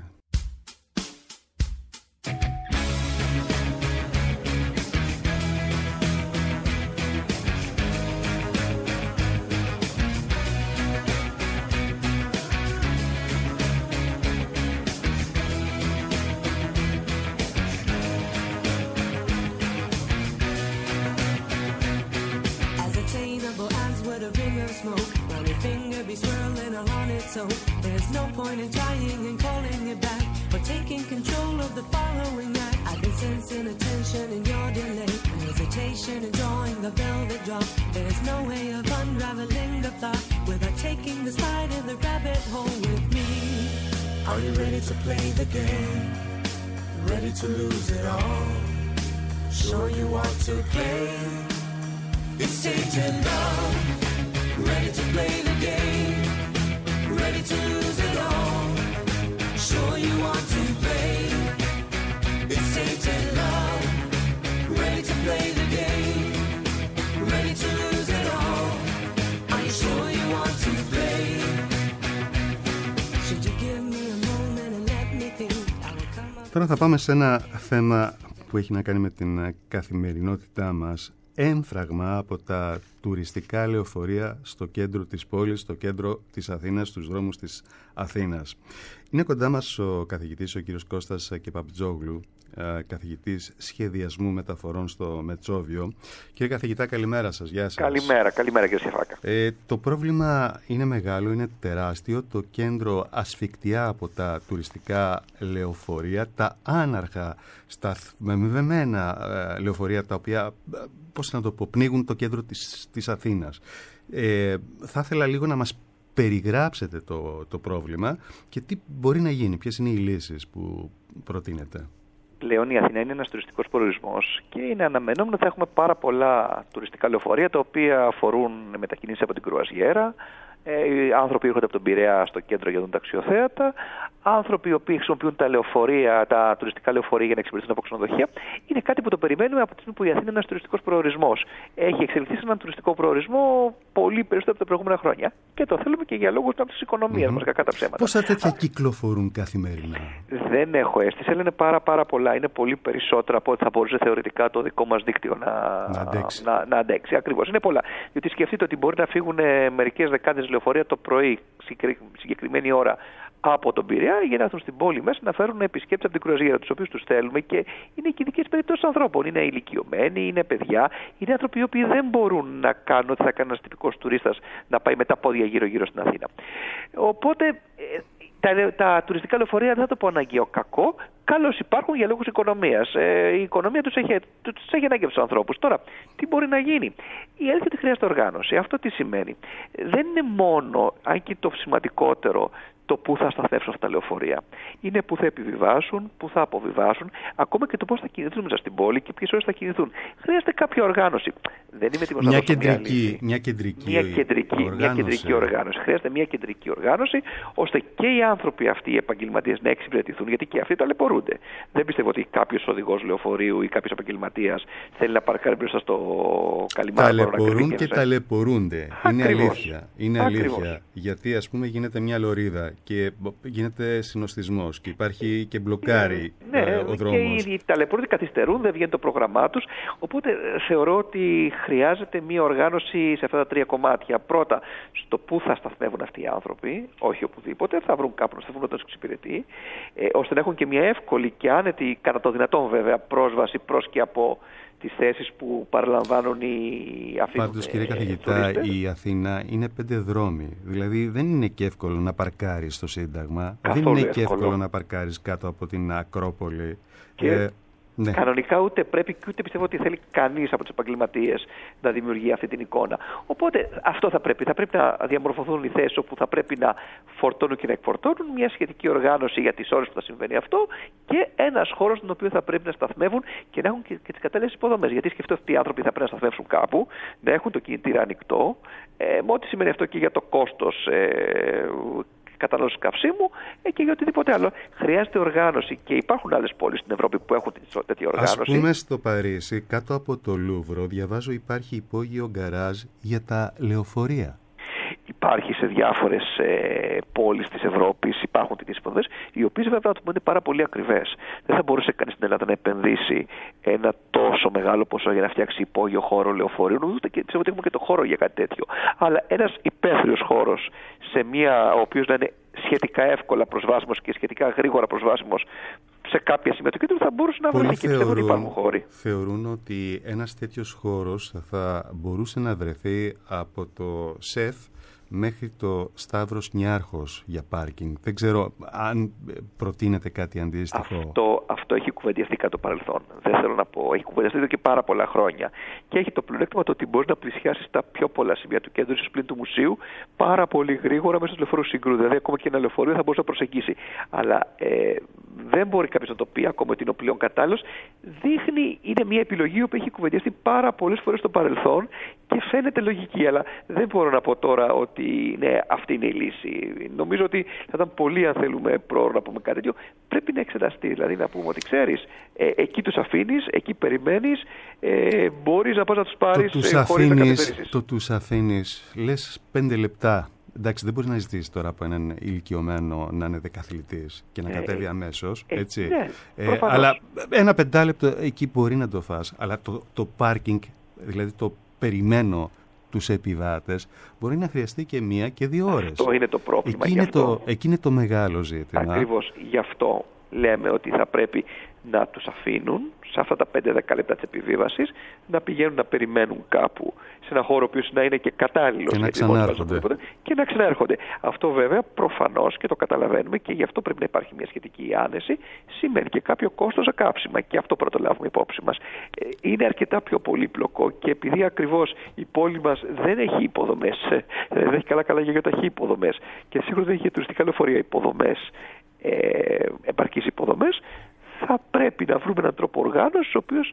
There's no point in trying and calling it back, or taking control of the following act. I've been sensing a tension in your delay, hesitation in drawing the velvet drop. There's no way of unraveling the plot without taking the slide in the rabbit hole with me. Are you ready to play the game? Ready to lose it all? Sure you want to play? It's tainted love. Ready to play the game? Ready to lose it all? Sure you want to play? It's tainted love. Ready to play the game? Ready to lose it all? Are you sure you want to play? Should you give me a moment and let me think? I will come up. Τώρα θα πάμε σε ένα θέμα που έχει να κάνει με την καθημερινότητά μας. Έμφραγμα από τα τουριστικά λεωφορεία στο κέντρο της πόλης, στο κέντρο της Αθήνας, στους δρόμους της Αθήνας. Είναι κοντά μας ο καθηγητής, ο κύριος Κώστας Κεπαπτζόγλου, καθηγητής σχεδιασμού μεταφορών στο Μετσόβιο. Κύριε καθηγητά, καλημέρα σας. Γεια σας. Καλημέρα, καλημέρα κύριε Σεφάκα. Ε, το πρόβλημα είναι μεγάλο, είναι τεράστιο. Το κέντρο ασφικτιά από τα τουριστικά λεωφορεία, τα άναρχα σταθμευμένα ε, λεωφορεία, τα οποία, πώς να το πω, πνίγουν το κέντρο της, της Αθήνας. Ε, θα ήθελα λίγο να μας περιγράψετε το, το πρόβλημα και τι μπορεί να γίνει, ποιες είναι οι λύσεις που προτείνετε. Πλέον η Αθήνα είναι ένας τουριστικός προορισμός και είναι αναμενόμενο ότι θα έχουμε πάρα πολλά τουριστικά λεωφορεία τα οποία αφορούν μετακινήσεις από την κρουαζιέρα, Ε, άνθρωποι έρχονται από τον Πειραιά στο κέντρο για τον ταξιοθέατα, άνθρωποι οι οποίοι χρησιμοποιούν τα λεωφορεία, τα τουριστικά λεωφορεία για να εξυπηρετούν από ξενοδοχεία. Είναι κάτι που το περιμένουμε από τη στιγμή που η Αθήνα είναι ένας τουριστικός προορισμός. Έχει εξελιχθεί σε έναν τουριστικό προορισμό πολύ περισσότερο από τα προηγούμενα χρόνια. Και το θέλουμε και για λόγους της οικονομίας μας, κακά τα ψέματα. Πόσα τέτοια κυκλοφορούν καθημερινά? Δεν έχω αίσθηση, αλλά είναι πάρα, πάρα πολλά. Είναι πολύ περισσότερα από ό,τι θα μπορούσε θεωρητικά το δικό μας δίκτυο να, να αντέξει. Να, να αντέξει. Ακριβώς. Είναι πολλά. Διότι σκεφτείτε ότι μπορεί να φύγουν μερικές δεκάδες λεωφορεία το πρωί, συγκεκριμένη ώρα, από τον Πειραιά για να έρθουν στην πόλη μέσα να φέρουν επισκέπτες από την κρουαζιέρα, τους οποίους τους θέλουμε, και είναι και ειδικές περιπτώσεις ανθρώπων. Είναι ηλικιωμένοι, είναι παιδιά, είναι άνθρωποι οι οποίοι δεν μπορούν να κάνουν ό,τι θα κάνει ένας τυπικός τουρίστας, να πάει με τα πόδια γύρω-γύρω στην Αθήνα. Οπότε τα, τα τουριστικά λεωφορεία δεν θα το πω αναγκαίο κακό. Καλώς υπάρχουν για λόγους οικονομίας. Ε, η οικονομία τους έχει, τους έχει ανάγκη από τους ανθρώπους. Τώρα, τι μπορεί να γίνει? Η αλήθεια ότι χρειάζεται οργάνωση. Αυτό τι σημαίνει? Δεν είναι μόνο, αν και το σημαντικότερο, το πού θα σταθεύσουν αυτά τα λεωφορεία. Είναι πού θα επιβιβάσουν, πού θα αποβιβάσουν, ακόμα και το πώς θα κινηθούν μέσα στην πόλη και ποιες ώρες θα κινηθούν. Χρειάζεται κάποια οργάνωση. Δεν είμαι έτοιμος να δώσω κεντρική, μια κεντρική, μια κεντρική οργάνωση. Μια κεντρική οργάνωση. Χρειάζεται μια κεντρική οργάνωση, ώστε και οι άνθρωποι αυτοί, οι επαγγελματίες, να εξυπηρετηθούν, γιατί και αυτοί ταλαιπωρούνται. Δεν πιστεύω ότι κάποιος οδηγός λεωφορείου ή κάποιος επαγγελματίας θέλει να παρκάρει μπροστά στο Καλιμάρα. Ταλαιπωρούν και ταλαιπωρούνται. Είναι αλήθεια. Είναι αλήθεια. Γιατί, ας πούμε, γίνεται μια λωρίδα και γίνεται συνοστισμός και υπάρχει και μπλοκάρει ναι, ναι, ο δρόμος. Και οι ταλαιπωρούνται, καθυστερούν, δεν βγαίνει το πρόγραμμά τους. Οπότε θεωρώ ότι χρειάζεται μια οργάνωση σε αυτά τα τρία κομμάτια. Πρώτα, στο πού θα σταθμεύουν αυτοί οι άνθρωποι, όχι οπουδήποτε, θα βρουν κάπου να σταθούν όταν τους εξυπηρετεί, ε, ώστε να έχουν και μια εύκολη και άνετη, κατά το δυνατόν βέβαια, πρόσβαση προς και από τις θέσεις που παραλαμβάνουν οι αφήνουν. Πάντως, κύριε καθηγητά, η Αθήνα είναι πέντε δρόμοι. Δηλαδή δεν είναι και εύκολο να παρκάρεις στο Σύνταγμα. Καθόλου δεν είναι εύκολο. και εύκολο να παρκάρεις κάτω από την Ακρόπολη. Και... Ε, ναι. Κανονικά ούτε πρέπει και ούτε πιστεύω ότι θέλει κανείς από τους επαγγελματίες να δημιουργεί αυτή την εικόνα. Οπότε αυτό θα πρέπει. Θα πρέπει να διαμορφωθούν οι θέσεις όπου θα πρέπει να φορτώνουν και να εκφορτώνουν, μια σχετική οργάνωση για τις ώρες που θα συμβαίνει αυτό και ένας χώρος στον οποίο θα πρέπει να σταθμεύουν και να έχουν και, και τις κατάλληλες υποδομές. Γιατί σκεφτείτε ότι οι άνθρωποι θα πρέπει να σταθμεύσουν κάπου, να έχουν το κινητήρα ανοιχτό, ε, με ό,τι σημαίνει αυτό και για το κόστος. Ε, κατανάλωση καυσίμου ε, και για οτιδήποτε άλλο. Χρειάζεται οργάνωση και υπάρχουν άλλες πόλεις στην Ευρώπη που έχουν τέτοια οργάνωση. Ας πούμε στο Παρίσι, κάτω από το Λούβρο, διαβάζω υπάρχει υπόγειο γκαράζ για τα λεωφορεία. Υπάρχει σε διάφορες ε, πόλεις της Ευρώπης, υπάρχουν τέτοιες υποδομές, οι οποίες βέβαια είναι πάρα πολύ ακριβές. Δεν θα μπορούσε κανείς στην Ελλάδα να επενδύσει ένα τόσο μεγάλο ποσό για να φτιάξει υπόγειο χώρο λεωφορείων, ούτε και πιστεύω ότι έχουμε και το χώρο για κάτι τέτοιο. Αλλά ένας υπαίθριος χώρος, σε μια, ο οποίος να είναι σχετικά εύκολα προσβάσιμος και σχετικά γρήγορα προσβάσιμος σε κάποια σημεία του κέντρου, θα μπορούσε να βρεθεί και πιστεύω ότι υπάρχουν χώροι. Θεωρούν ότι ένας τέτοιος χώρος θα μπορούσε να βρεθεί από το ΣΕΦ μέχρι το Σταύρος Νιάρχος για πάρκινγκ. Δεν ξέρω αν προτείνεται κάτι αντίστοιχο. Αυτό, αυτό έχει κουβεντιαστεί κατά το παρελθόν. Δεν θέλω να πω. Έχει κουβεντιαστεί εδώ και πάρα πολλά χρόνια. Και έχει το πλεονέκτημα το ότι μπορεί να πλησιάσει τα πιο πολλά σημεία του κέντρου, ίσως πλην του μουσείου, πάρα πολύ γρήγορα μέσα στο λεωφορείο συγκρού. Δηλαδή, ακόμα και ένα λεωφορείο θα μπορούσε να προσεγγίσει. Αλλά ε, δεν μπορεί κάποιο να το πει ακόμα ότι είναι ο πλέον κατάλληλος. Δείχνει, είναι μια επιλογή που έχει κουβεντιαστεί πάρα πολλές φορές στο παρελθόν και φαίνεται λογική. Αλλά δεν μπορώ να πω τώρα ότι ναι, αυτή είναι η λύση. Νομίζω ότι θα ήταν πολύ, αν θέλουμε, πρόωρο να πούμε κάτι τέτοιο. Πρέπει να εξεταστεί. Δηλαδή να πούμε ότι ξέρεις, ε, εκεί τους αφήνεις, εκεί περιμένεις, ε, μπορείς να πας να τους πάρεις το χωρίς να καθυστερήσεις. Το τους αφήνεις, λες πέντε λεπτά. Εντάξει, δεν μπορεί να ζητήσει τώρα από έναν ηλικιωμένο να είναι δεκαθλητής και να ε, κατέβει αμέσως. Ε, έτσι. Ναι, ε, αλλά ένα πεντάλεπτο εκεί μπορεί να το φας. Αλλά το, το πάρκινγκ, δηλαδή το περιμένω τους επιβάτες, μπορεί να χρειαστεί και μία και δύο ώρες. Αυτό είναι το πρόβλημα. Εκεί είναι το, εκεί είναι το μεγάλο ζήτημα. Ακριβώς. Γι' αυτό λέμε ότι θα πρέπει να τους αφήνουν σε αυτά τα πέντε δέκα λεπτά της επιβίβασης να πηγαίνουν να περιμένουν κάπου σε ένα χώρο που να είναι και κατάλληλος και να ξανάρχονται. Και να ξανάρχονται. Αυτό βέβαια προφανώς και το καταλαβαίνουμε και γι' αυτό πρέπει να υπάρχει μια σχετική άνεση. Σημαίνει και κάποιο κόστος ακάψιμα και αυτό πρέπει να το λάβουμε υπόψη μας. Είναι αρκετά πιο πολύπλοκο και επειδή ακριβώς η πόλη μας δεν έχει υποδομές, δεν έχει καλά καλά γεωταχή υποδομές και σίγουρα δεν έχει τουριστικά λεωφορεία υποδομές, ε, επαρκείς υποδομές, θα πρέπει να βρούμε έναν τρόπο οργάνωσης ο οποίος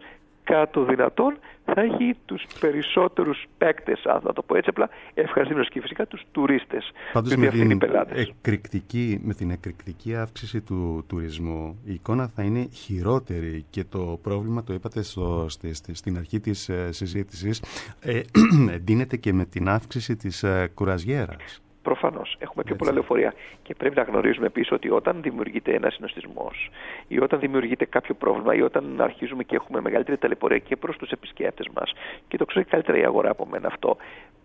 κάτω δυνατόν θα έχει τους περισσότερους παίκτες, αν θα το πω έτσι απλά, ευχαριστημένους, και φυσικά τους τουρίστες. Πάντως με την, εκρηκτική, με την εκρηκτική αύξηση του τουρισμού η εικόνα θα είναι χειρότερη, και το πρόβλημα, το είπατε στο, στη, στη, στην αρχή της ε, συζήτησης, ε, εντείνεται και με την αύξηση της ε, κουραζιέρας. Προφανώς. Έχουμε πιο πολλά λεωφορεία. Και πρέπει να γνωρίζουμε επίσης ότι όταν δημιουργείται ένας συνοστισμός ή όταν δημιουργείται κάποιο πρόβλημα ή όταν αρχίζουμε και έχουμε μεγαλύτερη ταλαιπωρία και προς τους επισκέπτες μας, και το ξέρει καλύτερα η αγορά από μένα αυτό,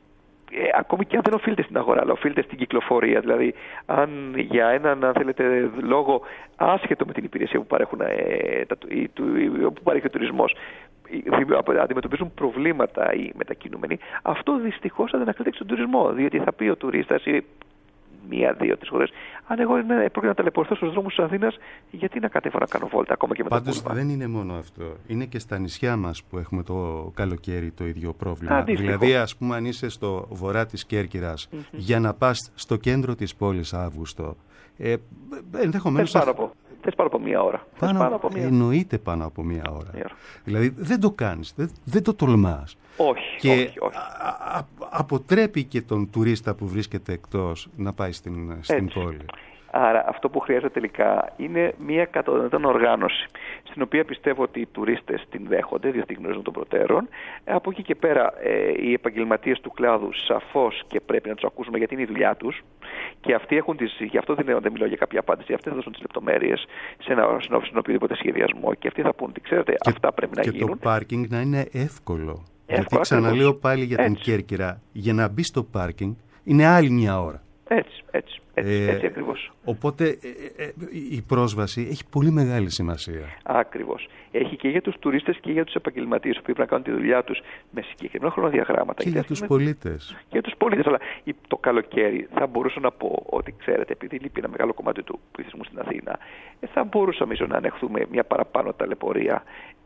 ε, ακόμη και αν δεν οφείλεται στην αγορά, αλλά οφείλεται στην κυκλοφορία. Δηλαδή, αν για έναν, αν θέλετε, λόγο άσχετο με την υπηρεσία που, παρέχουν, ε, τα, ή, του, ή, που παρέχει ο τουρισμός, αντιμετωπίζουν προβλήματα οι μετακινούμενοι, αυτό δυστυχώς θα ανακαλύψει στον τουρισμό. Διότι θα πει ο τουρίστας ή μία, δύο, τρεις χώρες, αν εγώ πρόκειται να ταλαιπωρηθώ στους δρόμους της Αθήνας, γιατί να κατέβω να κάνω βόλτα ακόμα και με το πούλμαν. Πάντως δεν είναι μόνο αυτό. Είναι και στα νησιά μας που έχουμε το καλοκαίρι το ίδιο πρόβλημα. Α, δηλαδή, ας πούμε, αν είσαι στο βορρά της Κέρκυρας, mm-hmm. για να πας στο κέντρο της πόλης Αύγουστο, ε, ενδεχομένως. Θες πάνω, θα... πάνω από μία ώρα. Πάνω, πάνω από μία... Εννοείται πάνω από μία ώρα. Yeah. Δηλαδή δεν το κάνεις, δεν, δεν το τολμάς. Όχι, και όχι, όχι. Α, α, αποτρέπει και τον τουρίστα που βρίσκεται εκτός να πάει στην, στην πόλη. Άρα αυτό που χρειάζεται τελικά είναι μια καταδεδομένη οργάνωση, στην οποία πιστεύω ότι οι τουρίστες την δέχονται, διότι γνωρίζουν των προτέρων. Από εκεί και πέρα ε, οι επαγγελματίες του κλάδου σαφώς και πρέπει να τους ακούσουμε, γιατί είναι η δουλειά τους, και αυτοί έχουν τις, γι' αυτό δεν, δεν μιλάω για κάποια απάντηση, αυτοί θα δώσουν τις λεπτομέρειες σε ένα στην οποιοδήποτε σχεδιασμό, και αυτοί θα πούν ότι ξέρετε, και, αυτά πρέπει να και γίνουν. Και το πάρκινγκ να είναι εύκολο. Εύκολα, γιατί ξαναλέω πάλι για την Κέρκυρα, για να μπει στο πάρκινγκ είναι άλλη μια ώρα. Έτσι, έτσι, έτσι, ε, έτσι ακριβώς. Οπότε ε, ε, η πρόσβαση έχει πολύ μεγάλη σημασία. Ακριβώς. Έχει και για τους τουρίστες και για τους επαγγελματίες που πρέπει να κάνουν τη δουλειά τους με συγκεκριμένα χρονοδιαγράμματα. Και για τους με... πολίτες. Και για τους πολίτες. Αλλά το καλοκαίρι θα μπορούσα να πω ότι, ξέρετε, επειδή λείπει ένα μεγάλο κομμάτι του πληθυσμού στην Αθήνα, θα μπορούσαμε ίσως να ανεχθούμε μια παραπάνω ταλαιπωρία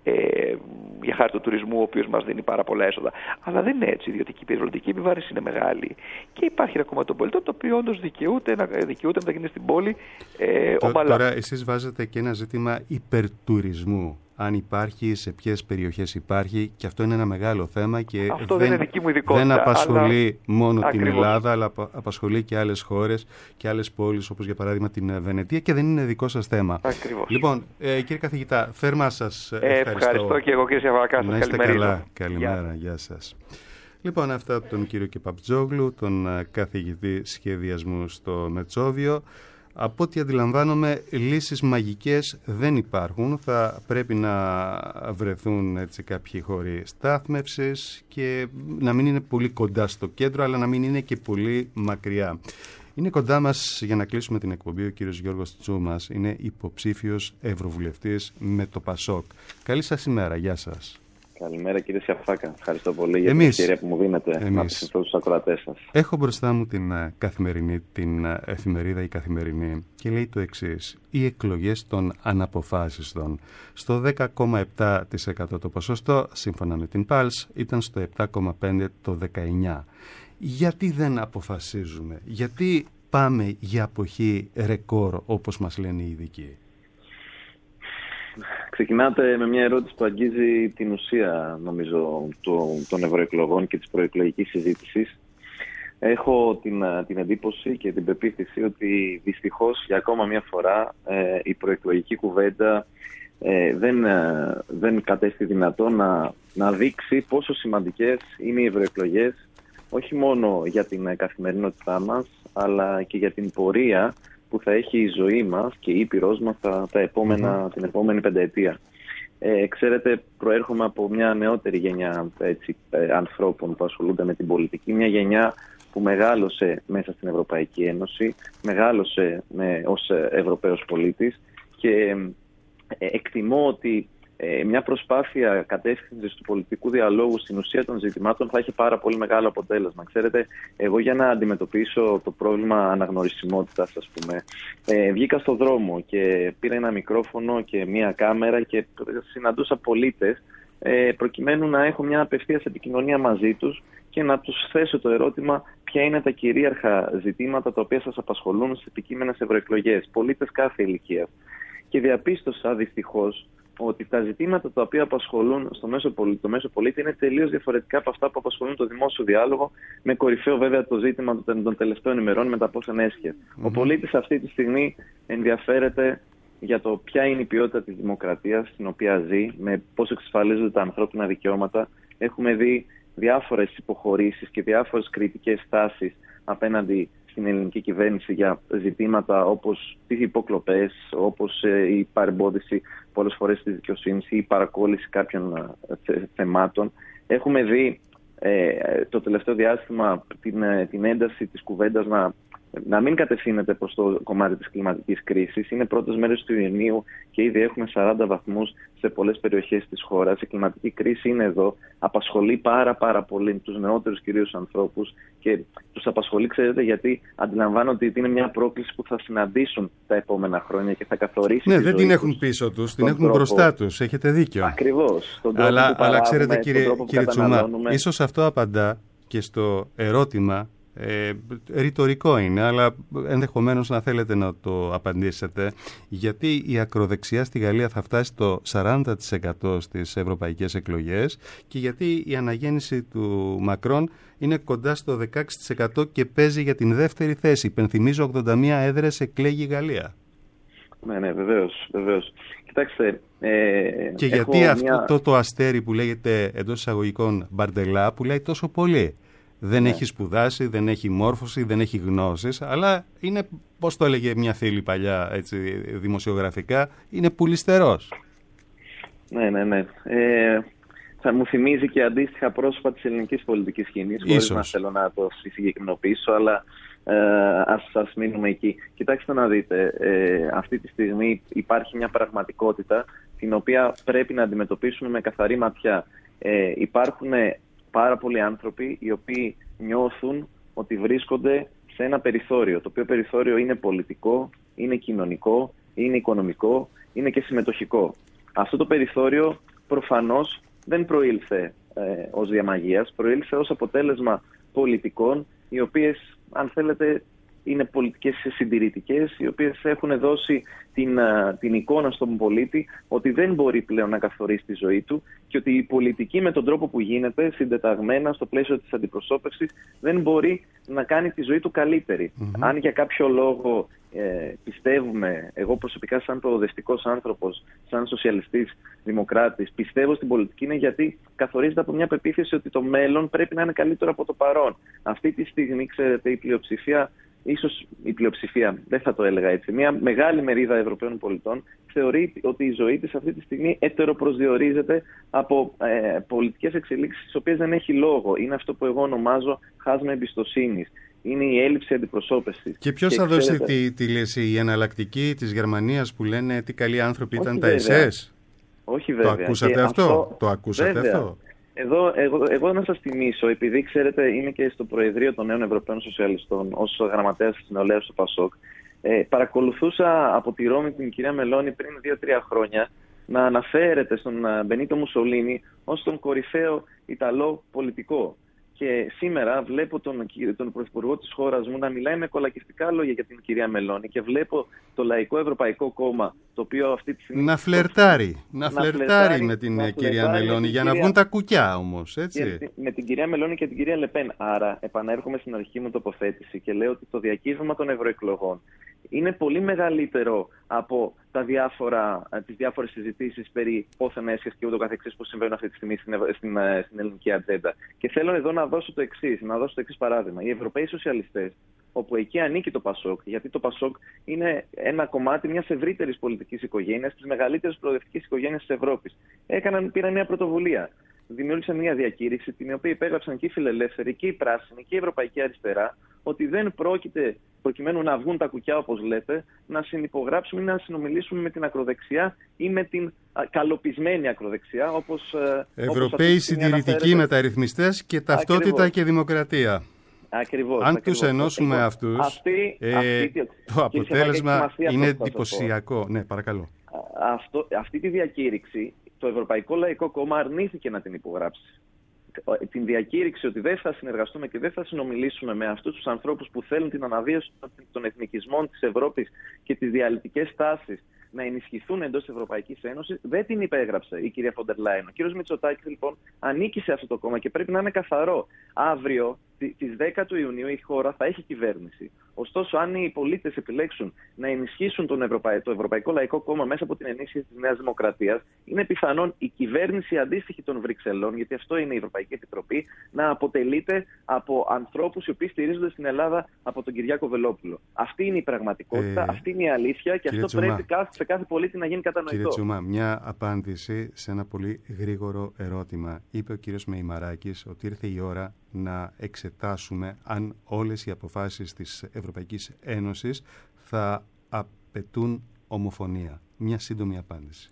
ε, για χάρη του τουρισμού, ο οποίος μας δίνει πάρα πολλά έσοδα. Αλλά δεν είναι έτσι, διότι και η περιβαλλοντική επιβάρυνση είναι μεγάλη. Και υπάρχει ένα κομμάτι των πολιτών το οποίο όντως δικαιούται να, δικαιούται να γίνει στην πόλη ε, Τ, ομαλά. Τώρα εσείς βάζετε και ένα ζήτημα υπερτουρισμού. Αν υπάρχει, σε ποιες περιοχές υπάρχει, και αυτό είναι ένα μεγάλο θέμα και αυτό δεν, δεν, είναι δική μου ειδικότητα, δεν απασχολεί αλλά... μόνο Ακριβώς. την Ελλάδα, αλλά απασχολεί και άλλες χώρες και άλλες πόλεις, όπως για παράδειγμα την Βενετία, και δεν είναι δικό σας θέμα. Ακριβώς. Λοιπόν, ε, κύριε καθηγητά, θέρμα σας ευχαριστώ. Ε, ευχαριστώ και εγώ, κύριε Σιαβακά. Να είστε καλά. Καλημέρα. Γεια. Γεια σας. Λοιπόν, αυτά από τον κύριο Κεπαπτζόγλου, τον καθηγητή σχεδιασμού στο Μετσόβιο. Από ό,τι αντιλαμβάνομαι, λύσεις μαγικές δεν υπάρχουν. Θα πρέπει να βρεθούν έτσι κάποιοι χώροι στάθμευσης και να μην είναι πολύ κοντά στο κέντρο, αλλά να μην είναι και πολύ μακριά. Είναι κοντά μας, για να κλείσουμε την εκπομπή, ο κύριος Γιώργος Τσούμας. Είναι υποψήφιος ευρωβουλευτής με το Πασόκ. Καλή σας ημέρα. Γεια σας. Καλημέρα κύριε Σιαφάκα. Ευχαριστώ πολύ για εμείς, την ευκαιρία που μου δίνετε εμείς. να απευθυνθώ στους ακροατές σας. Έχω μπροστά μου την uh, καθημερινή, την uh, εφημερίδα η Καθημερινή, και λέει το εξής: οι εκλογές των αναποφάσιστων. Στο δέκα κόμμα επτά τοις εκατό το ποσοστό, σύμφωνα με την Pulse, ήταν στο επτά κόμμα πέντε τοις εκατό το δεκαεννιά. Γιατί δεν αποφασίζουμε, γιατί πάμε για αποχή ρεκόρ, όπως μας λένε οι ειδικοί? Ξεκινάτε με μια ερώτηση που αγγίζει την ουσία, νομίζω, των ευρωεκλογών και της προεκλογικής συζήτησης. Έχω την, την εντύπωση και την πεποίθηση ότι δυστυχώς για ακόμα μια φορά ε, η προεκλογική κουβέντα ε, δεν, ε, δεν κατέστη δυνατό να, να δείξει πόσο σημαντικές είναι οι ευρωεκλογές, όχι μόνο για την καθημερινότητά μας, αλλά και για την πορεία που θα έχει η ζωή μας και η ήπειρός μας τα, τα επόμενα, mm-hmm. την επόμενη πενταετία. Ε, ξέρετε, προέρχομαι από μια νεότερη γενιά έτσι, ε, ανθρώπων που ασχολούνται με την πολιτική, μια γενιά που μεγάλωσε μέσα στην Ευρωπαϊκή Ένωση, μεγάλωσε με, ως Ευρωπαίος πολίτης, και ε, εκτιμώ ότι ε, μια προσπάθεια κατεύθυνσης του πολιτικού διαλόγου στην ουσία των ζητημάτων θα έχει πάρα πολύ μεγάλο αποτέλεσμα. Ξέρετε, εγώ για να αντιμετωπίσω το πρόβλημα αναγνωρισιμότητας, ας πούμε, ε, βγήκα στο δρόμο και πήρα ένα μικρόφωνο και μια κάμερα και συναντούσα πολίτες ε, προκειμένου να έχω μια απευθείας επικοινωνία μαζί τους και να τους θέσω το ερώτημα ποια είναι τα κυρίαρχα ζητήματα τα οποία σας απασχολούν στις επικείμενες ευρωεκλογές. Πολίτες κάθε ηλικίας. Και διαπίστωσα δυστυχώς ότι τα ζητήματα τα οποία απασχολούν στο μέσο πολίτη, το μέσο πολίτη είναι τελείως διαφορετικά από αυτά που απασχολούν το δημόσιο διάλογο, με κορυφαίο βέβαια το ζήτημα των τελευταίων ημερών με τα πόθεν έσχε. Mm-hmm. Ο πολίτης αυτή τη στιγμή ενδιαφέρεται για το ποια είναι η ποιότητα της δημοκρατίας στην οποία ζει, με πώς εξασφαλίζονται τα ανθρώπινα δικαιώματα. Έχουμε δει διάφορες υποχωρήσεις και διάφορες κριτικές στάσεις απέναντι στην ελληνική κυβέρνηση για ζητήματα όπως τις υποκλοπές, όπως η παρεμπόδιση πολλές φορές της δικαιοσύνης ή η παρακόλληση κάποιων θεμάτων. Έχουμε δει ε, το τελευταίο διάστημα την, την ένταση της κουβέντας να, να μην κατευθύνεται προς το κομμάτι της κλιματικής κρίσης. Είναι πρώτες μέρες του Ιουνίου και ήδη έχουμε σαράντα βαθμούς σε πολλές περιοχές της χώρας. Η κλιματική κρίση είναι εδώ, απασχολεί πάρα πάρα πολύ τους νεότερους κυρίως ανθρώπους και τους απασχολεί, ξέρετε, γιατί αντιλαμβάνονται ότι είναι μια πρόκληση που θα συναντήσουν τα επόμενα χρόνια και θα καθορίσει. Ναι, τη δεν ζωή την έχουν τους, πίσω τους, την έχουν τρόπο... μπροστά τους. Έχετε δίκιο. Ακριβώς. Τον τρόπο αλλά, που αλλά ξέρετε, κύριε, κύριε Τσουμά, ίσως αυτό απαντά και στο ερώτημα. Ε, ρητορικό είναι, αλλά ενδεχομένως να θέλετε να το απαντήσετε, γιατί η ακροδεξιά στη Γαλλία θα φτάσει στο σαράντα τοις εκατό στις ευρωπαϊκές εκλογές και γιατί η αναγέννηση του Μακρόν είναι κοντά στο δεκαέξι τοις εκατό και παίζει για την δεύτερη θέση. Υπενθυμίζω, ογδόντα μία έδρες εκλέγει η Γαλλία. Ναι, ναι, βεβαίως, βεβαίως. Κοιτάξτε, ε, και γιατί μια... αυτό το αστέρι που λέγεται εντός εισαγωγικών Μπαρντελά που λέει τόσο πολύ. Δεν ναι. έχει σπουδάσει, δεν έχει μόρφωση, δεν έχει γνώσεις, αλλά είναι, πώς το έλεγε μια φίλη παλιά έτσι, δημοσιογραφικά, είναι πουλιστερός. Ναι, ναι, ναι. Ε, θα μου θυμίζει και αντίστοιχα πρόσωπα της ελληνικής πολιτικής σκηνής, χωρίς να θέλω να το συγκεκριμενοποιήσω, αλλά ε, ας, ας μείνουμε εκεί. Κοιτάξτε να δείτε, ε, αυτή τη στιγμή υπάρχει μια πραγματικότητα την οποία πρέπει να αντιμετωπίσουμε με καθαρή ματιά. Ε, υπάρχουν πάρα πολλοί άνθρωποι οι οποίοι νιώθουν ότι βρίσκονται σε ένα περιθώριο, το οποίο περιθώριο είναι πολιτικό, είναι κοινωνικό, είναι οικονομικό, είναι και συμμετοχικό. Αυτό το περιθώριο προφανώς δεν προήλθε ε, ως διαμαγείας, προήλθε ως αποτέλεσμα πολιτικών, οι οποίες, αν θέλετε, είναι πολιτικές συντηρητικές, οι οποίες έχουν δώσει την, την εικόνα στον πολίτη ότι δεν μπορεί πλέον να καθορίσει τη ζωή του και ότι η πολιτική με τον τρόπο που γίνεται, συντεταγμένα στο πλαίσιο της αντιπροσώπευσης, δεν μπορεί να κάνει τη ζωή του καλύτερη. Mm-hmm. Αν για κάποιο λόγο ε, πιστεύουμε, εγώ προσωπικά σαν προοδευτικός άνθρωπος, σαν σοσιαλιστής δημοκράτης, πιστεύω στην πολιτική, είναι γιατί καθορίζεται από μια πεποίθηση ότι το μέλλον πρέπει να είναι καλύτερο από το παρόν. Αυτή τη στιγμή, ξέρετε, η πλειοψηφία, ίσως η πλειοψηφία, δεν θα το έλεγα έτσι, μια μεγάλη μερίδα Ευρωπαίων πολιτών θεωρεί ότι η ζωή της αυτή τη στιγμή ετεροπροσδιορίζεται από ε, πολιτικές εξελίξεις τις οποίες δεν έχει λόγο. Είναι αυτό που εγώ ονομάζω χάσμα εμπιστοσύνης. Είναι η έλλειψη αντιπροσώπευσης. Και ποιος θα δώσει τη, τη λύση, η εναλλακτική της Γερμανίας που λένε τι καλοί άνθρωποι ήταν τα ες ες? Όχι βέβαια. Το ακούσατε και αυτό? αυτό... Το ακούσατε βέβαια. αυτό? Εδώ, εγώ, εγώ να σας θυμίσω, επειδή ξέρετε είμαι και στο Προεδρείο των Νέων Ευρωπαίων Σοσιαλιστών ως γραμματέας της νεολαίας του ΠΑΣΟΚ, ε, παρακολουθούσα από τη Ρώμη την κυρία Μελώνη πριν δύο τρία χρόνια να αναφέρεται στον Μπενίτο Μουσολίνι ως τον κορυφαίο Ιταλό πολιτικό. Και σήμερα βλέπω τον, τον Πρωθυπουργό της χώρας μου να μιλάει με κολακιστικά λόγια για την κυρία Μελώνη και βλέπω το Λαϊκό Ευρωπαϊκό Κόμμα, το οποίο αυτή τη στιγμή... Να φλερτάρει, το... να, να φλερτάρει, φλερτάρει με την να κυρία Μελώνη για κυρία... να βγουν τα κουκιά όμως, έτσι. Και, με την κυρία Μελώνη και την κυρία Λεπέν. Άρα επανέρχομαι στην αρχική μου τοποθέτηση και λέω ότι το διακύβευμα των ευρωεκλογών είναι πολύ μεγαλύτερο από τα διάφορα, τις διάφορες συζητήσεις περί πόθεν έσχες και ούτω καθεξής που συμβαίνουν αυτή τη στιγμή στην, στην, στην ελληνική ατζέντα. Και θέλω εδώ να δώσω το εξής, να δώσω το εξής παράδειγμα. Οι Ευρωπαίοι Σοσιαλιστές, όπου εκεί ανήκει το ΠΑΣΟΚ, γιατί το ΠΑΣΟΚ είναι ένα κομμάτι μιας ευρύτερης πολιτικής οικογένειας, της μεγαλύτερης προοδευτικής οικογένειας της Ευρώπης, έκαναν, πήραν μια πρωτοβουλία. Δημιούργησαν μια διακήρυξη, την οποία υπέγραψαν και οι φιλελεύθεροι και οι πράσινοι και η Ευρωπαϊκή Αριστερά, ότι δεν πρόκειται, προκειμένου να βγουν τα κουκιά, όπως λέτε, να συνυπογράψουμε ή να συνομιλήσουμε με την ακροδεξιά ή με την καλοπισμένη ακροδεξιά, όπως. Ευρωπαίοι συντηρητικοί μεταρρυθμιστές και ταυτότητα Ακριβώς. Και δημοκρατία. Ακριβώς. Αν τους ενώσουμε ακριβώς. Αυτούς, αυτή, ε, αυτή, το αποτέλεσμα είναι εντυπωσιακό. Ναι, παρακαλώ. Αυτό, αυτή τη διακήρυξη το Ευρωπαϊκό Λαϊκό Κόμμα αρνήθηκε να την υπογράψει. Την διακήρυξη ότι δεν θα συνεργαστούμε και δεν θα συνομιλήσουμε με αυτούς τους ανθρώπους που θέλουν την αναβίωση των εθνικισμών της Ευρώπης και τις διαλυτικές τάσεις να ενισχυθούν εντός της Ευρωπαϊκής Ένωσης, δεν την υπέγραψε η κυρία Φοντερ Λάιεν. Ο κύριος Μητσοτάκης λοιπόν ανήκει σε αυτό το κόμμα και πρέπει να είναι καθαρό. Αύριο, στις δέκα του Ιουνίου, η χώρα θα έχει κυβέρνηση. Ωστόσο, αν οι πολίτες επιλέξουν να ενισχύσουν τον Ευρωπαϊ... το Ευρωπαϊκό Λαϊκό Κόμμα μέσα από την ενίσχυση της Νέας Δημοκρατίας, είναι πιθανόν η κυβέρνηση αντίστοιχη των Βρυξελών, γιατί αυτό είναι η Ευρωπαϊκή Επιτροπή, να αποτελείται από ανθρώπους οι οποίοι στηρίζονται στην Ελλάδα από τον Κυριάκο Βελόπουλο. Αυτή είναι η πραγματικότητα, ε, αυτή είναι η αλήθεια και αυτό Τσουμά, πρέπει σε κάθε πολίτη να γίνει κατανοητό. Κύριε Τσουμά, μια απάντηση σε ένα πολύ γρήγορο ερώτημα. Είπε ο κύριος Μεϊμαράκης ότι ήρθε η ώρα να εξετάσουμε αν όλες οι αποφάσεις της Ευρωπαϊκής Ένωσης θα απαιτούν ομοφωνία. Μια σύντομη απάντηση.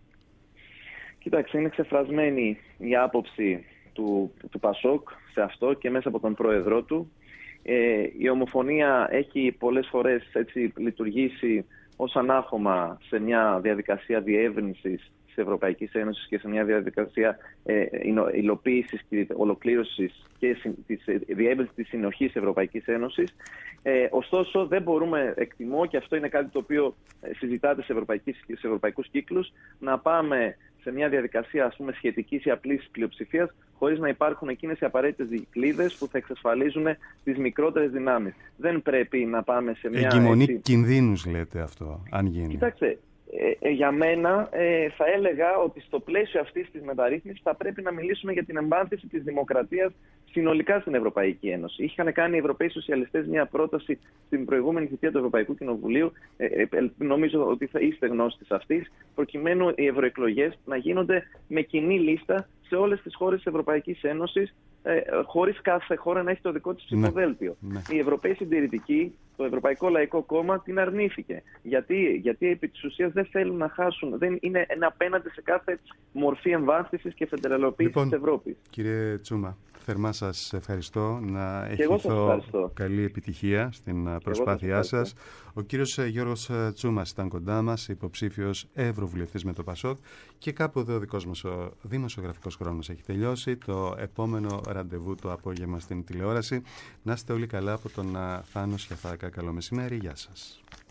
Κοιτάξτε, είναι ξεφρασμένη η άποψη του, του Πασόκ σε αυτό και μέσα από τον πρόεδρό του. Ε, η ομοφωνία έχει πολλές φορές έτσι λειτουργήσει ως ανάχωμα σε μια διαδικασία διεύρυνσης της Ευρωπαϊκής Ένωσης και σε μια διαδικασία ε, υλοποίησης και ολοκλήρωσης και της διεύρυνσης της συνοχής της Ευρωπαϊκής Ένωσης. Ε, ωστόσο, δεν μπορούμε, εκτιμώ, και αυτό είναι κάτι το οποίο συζητάται σε, σε ευρωπαϊκούς κύκλους, να πάμε σε μια διαδικασία ας πούμε, σχετικής ή απλής πλειοψηφίας, χωρίς να υπάρχουν εκείνες οι απαραίτητες δικλείδες που θα εξασφαλίζουν τις μικρότερες δυνάμεις. Δεν πρέπει να πάμε σε μια... Εγκυμονή έτσι... κινδύνους λέτε αυτό, αν γίνει. Κοιτάξτε, ε, ε, για μένα ε, θα έλεγα ότι στο πλαίσιο αυτής της μεταρρύθμισης θα πρέπει να μιλήσουμε για την εμπάνθηση της δημοκρατίας συνολικά στην Ευρωπαϊκή Ένωση. Είχαν κάνει οι Ευρωπαίοι Σοσιαλιστές μια πρόταση στην προηγούμενη θητεία του Ευρωπαϊκού Κοινοβουλίου, ε, ε, νομίζω ότι θα είστε γνώστης αυτής, προκειμένου οι ευρωεκλογές να γίνονται με κοινή λίστα σε όλες τις χώρες της Ευρωπαϊκής Ένωσης, ε, χωρίς κάθε χώρα να έχει το δικό της ψηφοδέλτιο. Ναι. Οι Ευρωπαίοι Συντηρητικοί, το Ευρωπαϊκό Λαϊκό Κόμμα, την αρνήθηκε. Γιατί, γιατί επί της ουσίας δεν θέλουν να χάσουν, δεν είναι απέναντι σε κάθε μορφή εμβάθυνσης και φεντεραλοποίησης λοιπόν, της Ευρώπης. Κύριε Τσούμα, θερμά σας ευχαριστώ. Να ευχηθώ καλή επιτυχία στην προσπάθειά σας. Ο κύριος Γιώργος Τσούμας ήταν κοντά μας, υποψήφιος ευρωβουλευτής με το Πασόκ, και κάπου εδώ ο δικός μας ο δημοσιογραφικός χρόνος έχει τελειώσει. Το επόμενο ραντεβού το απόγευμα στην τηλεόραση. Να είστε όλοι καλά από τον Θάνο Σιαφάκα. Καλό μεσημέρι. Γεια σας.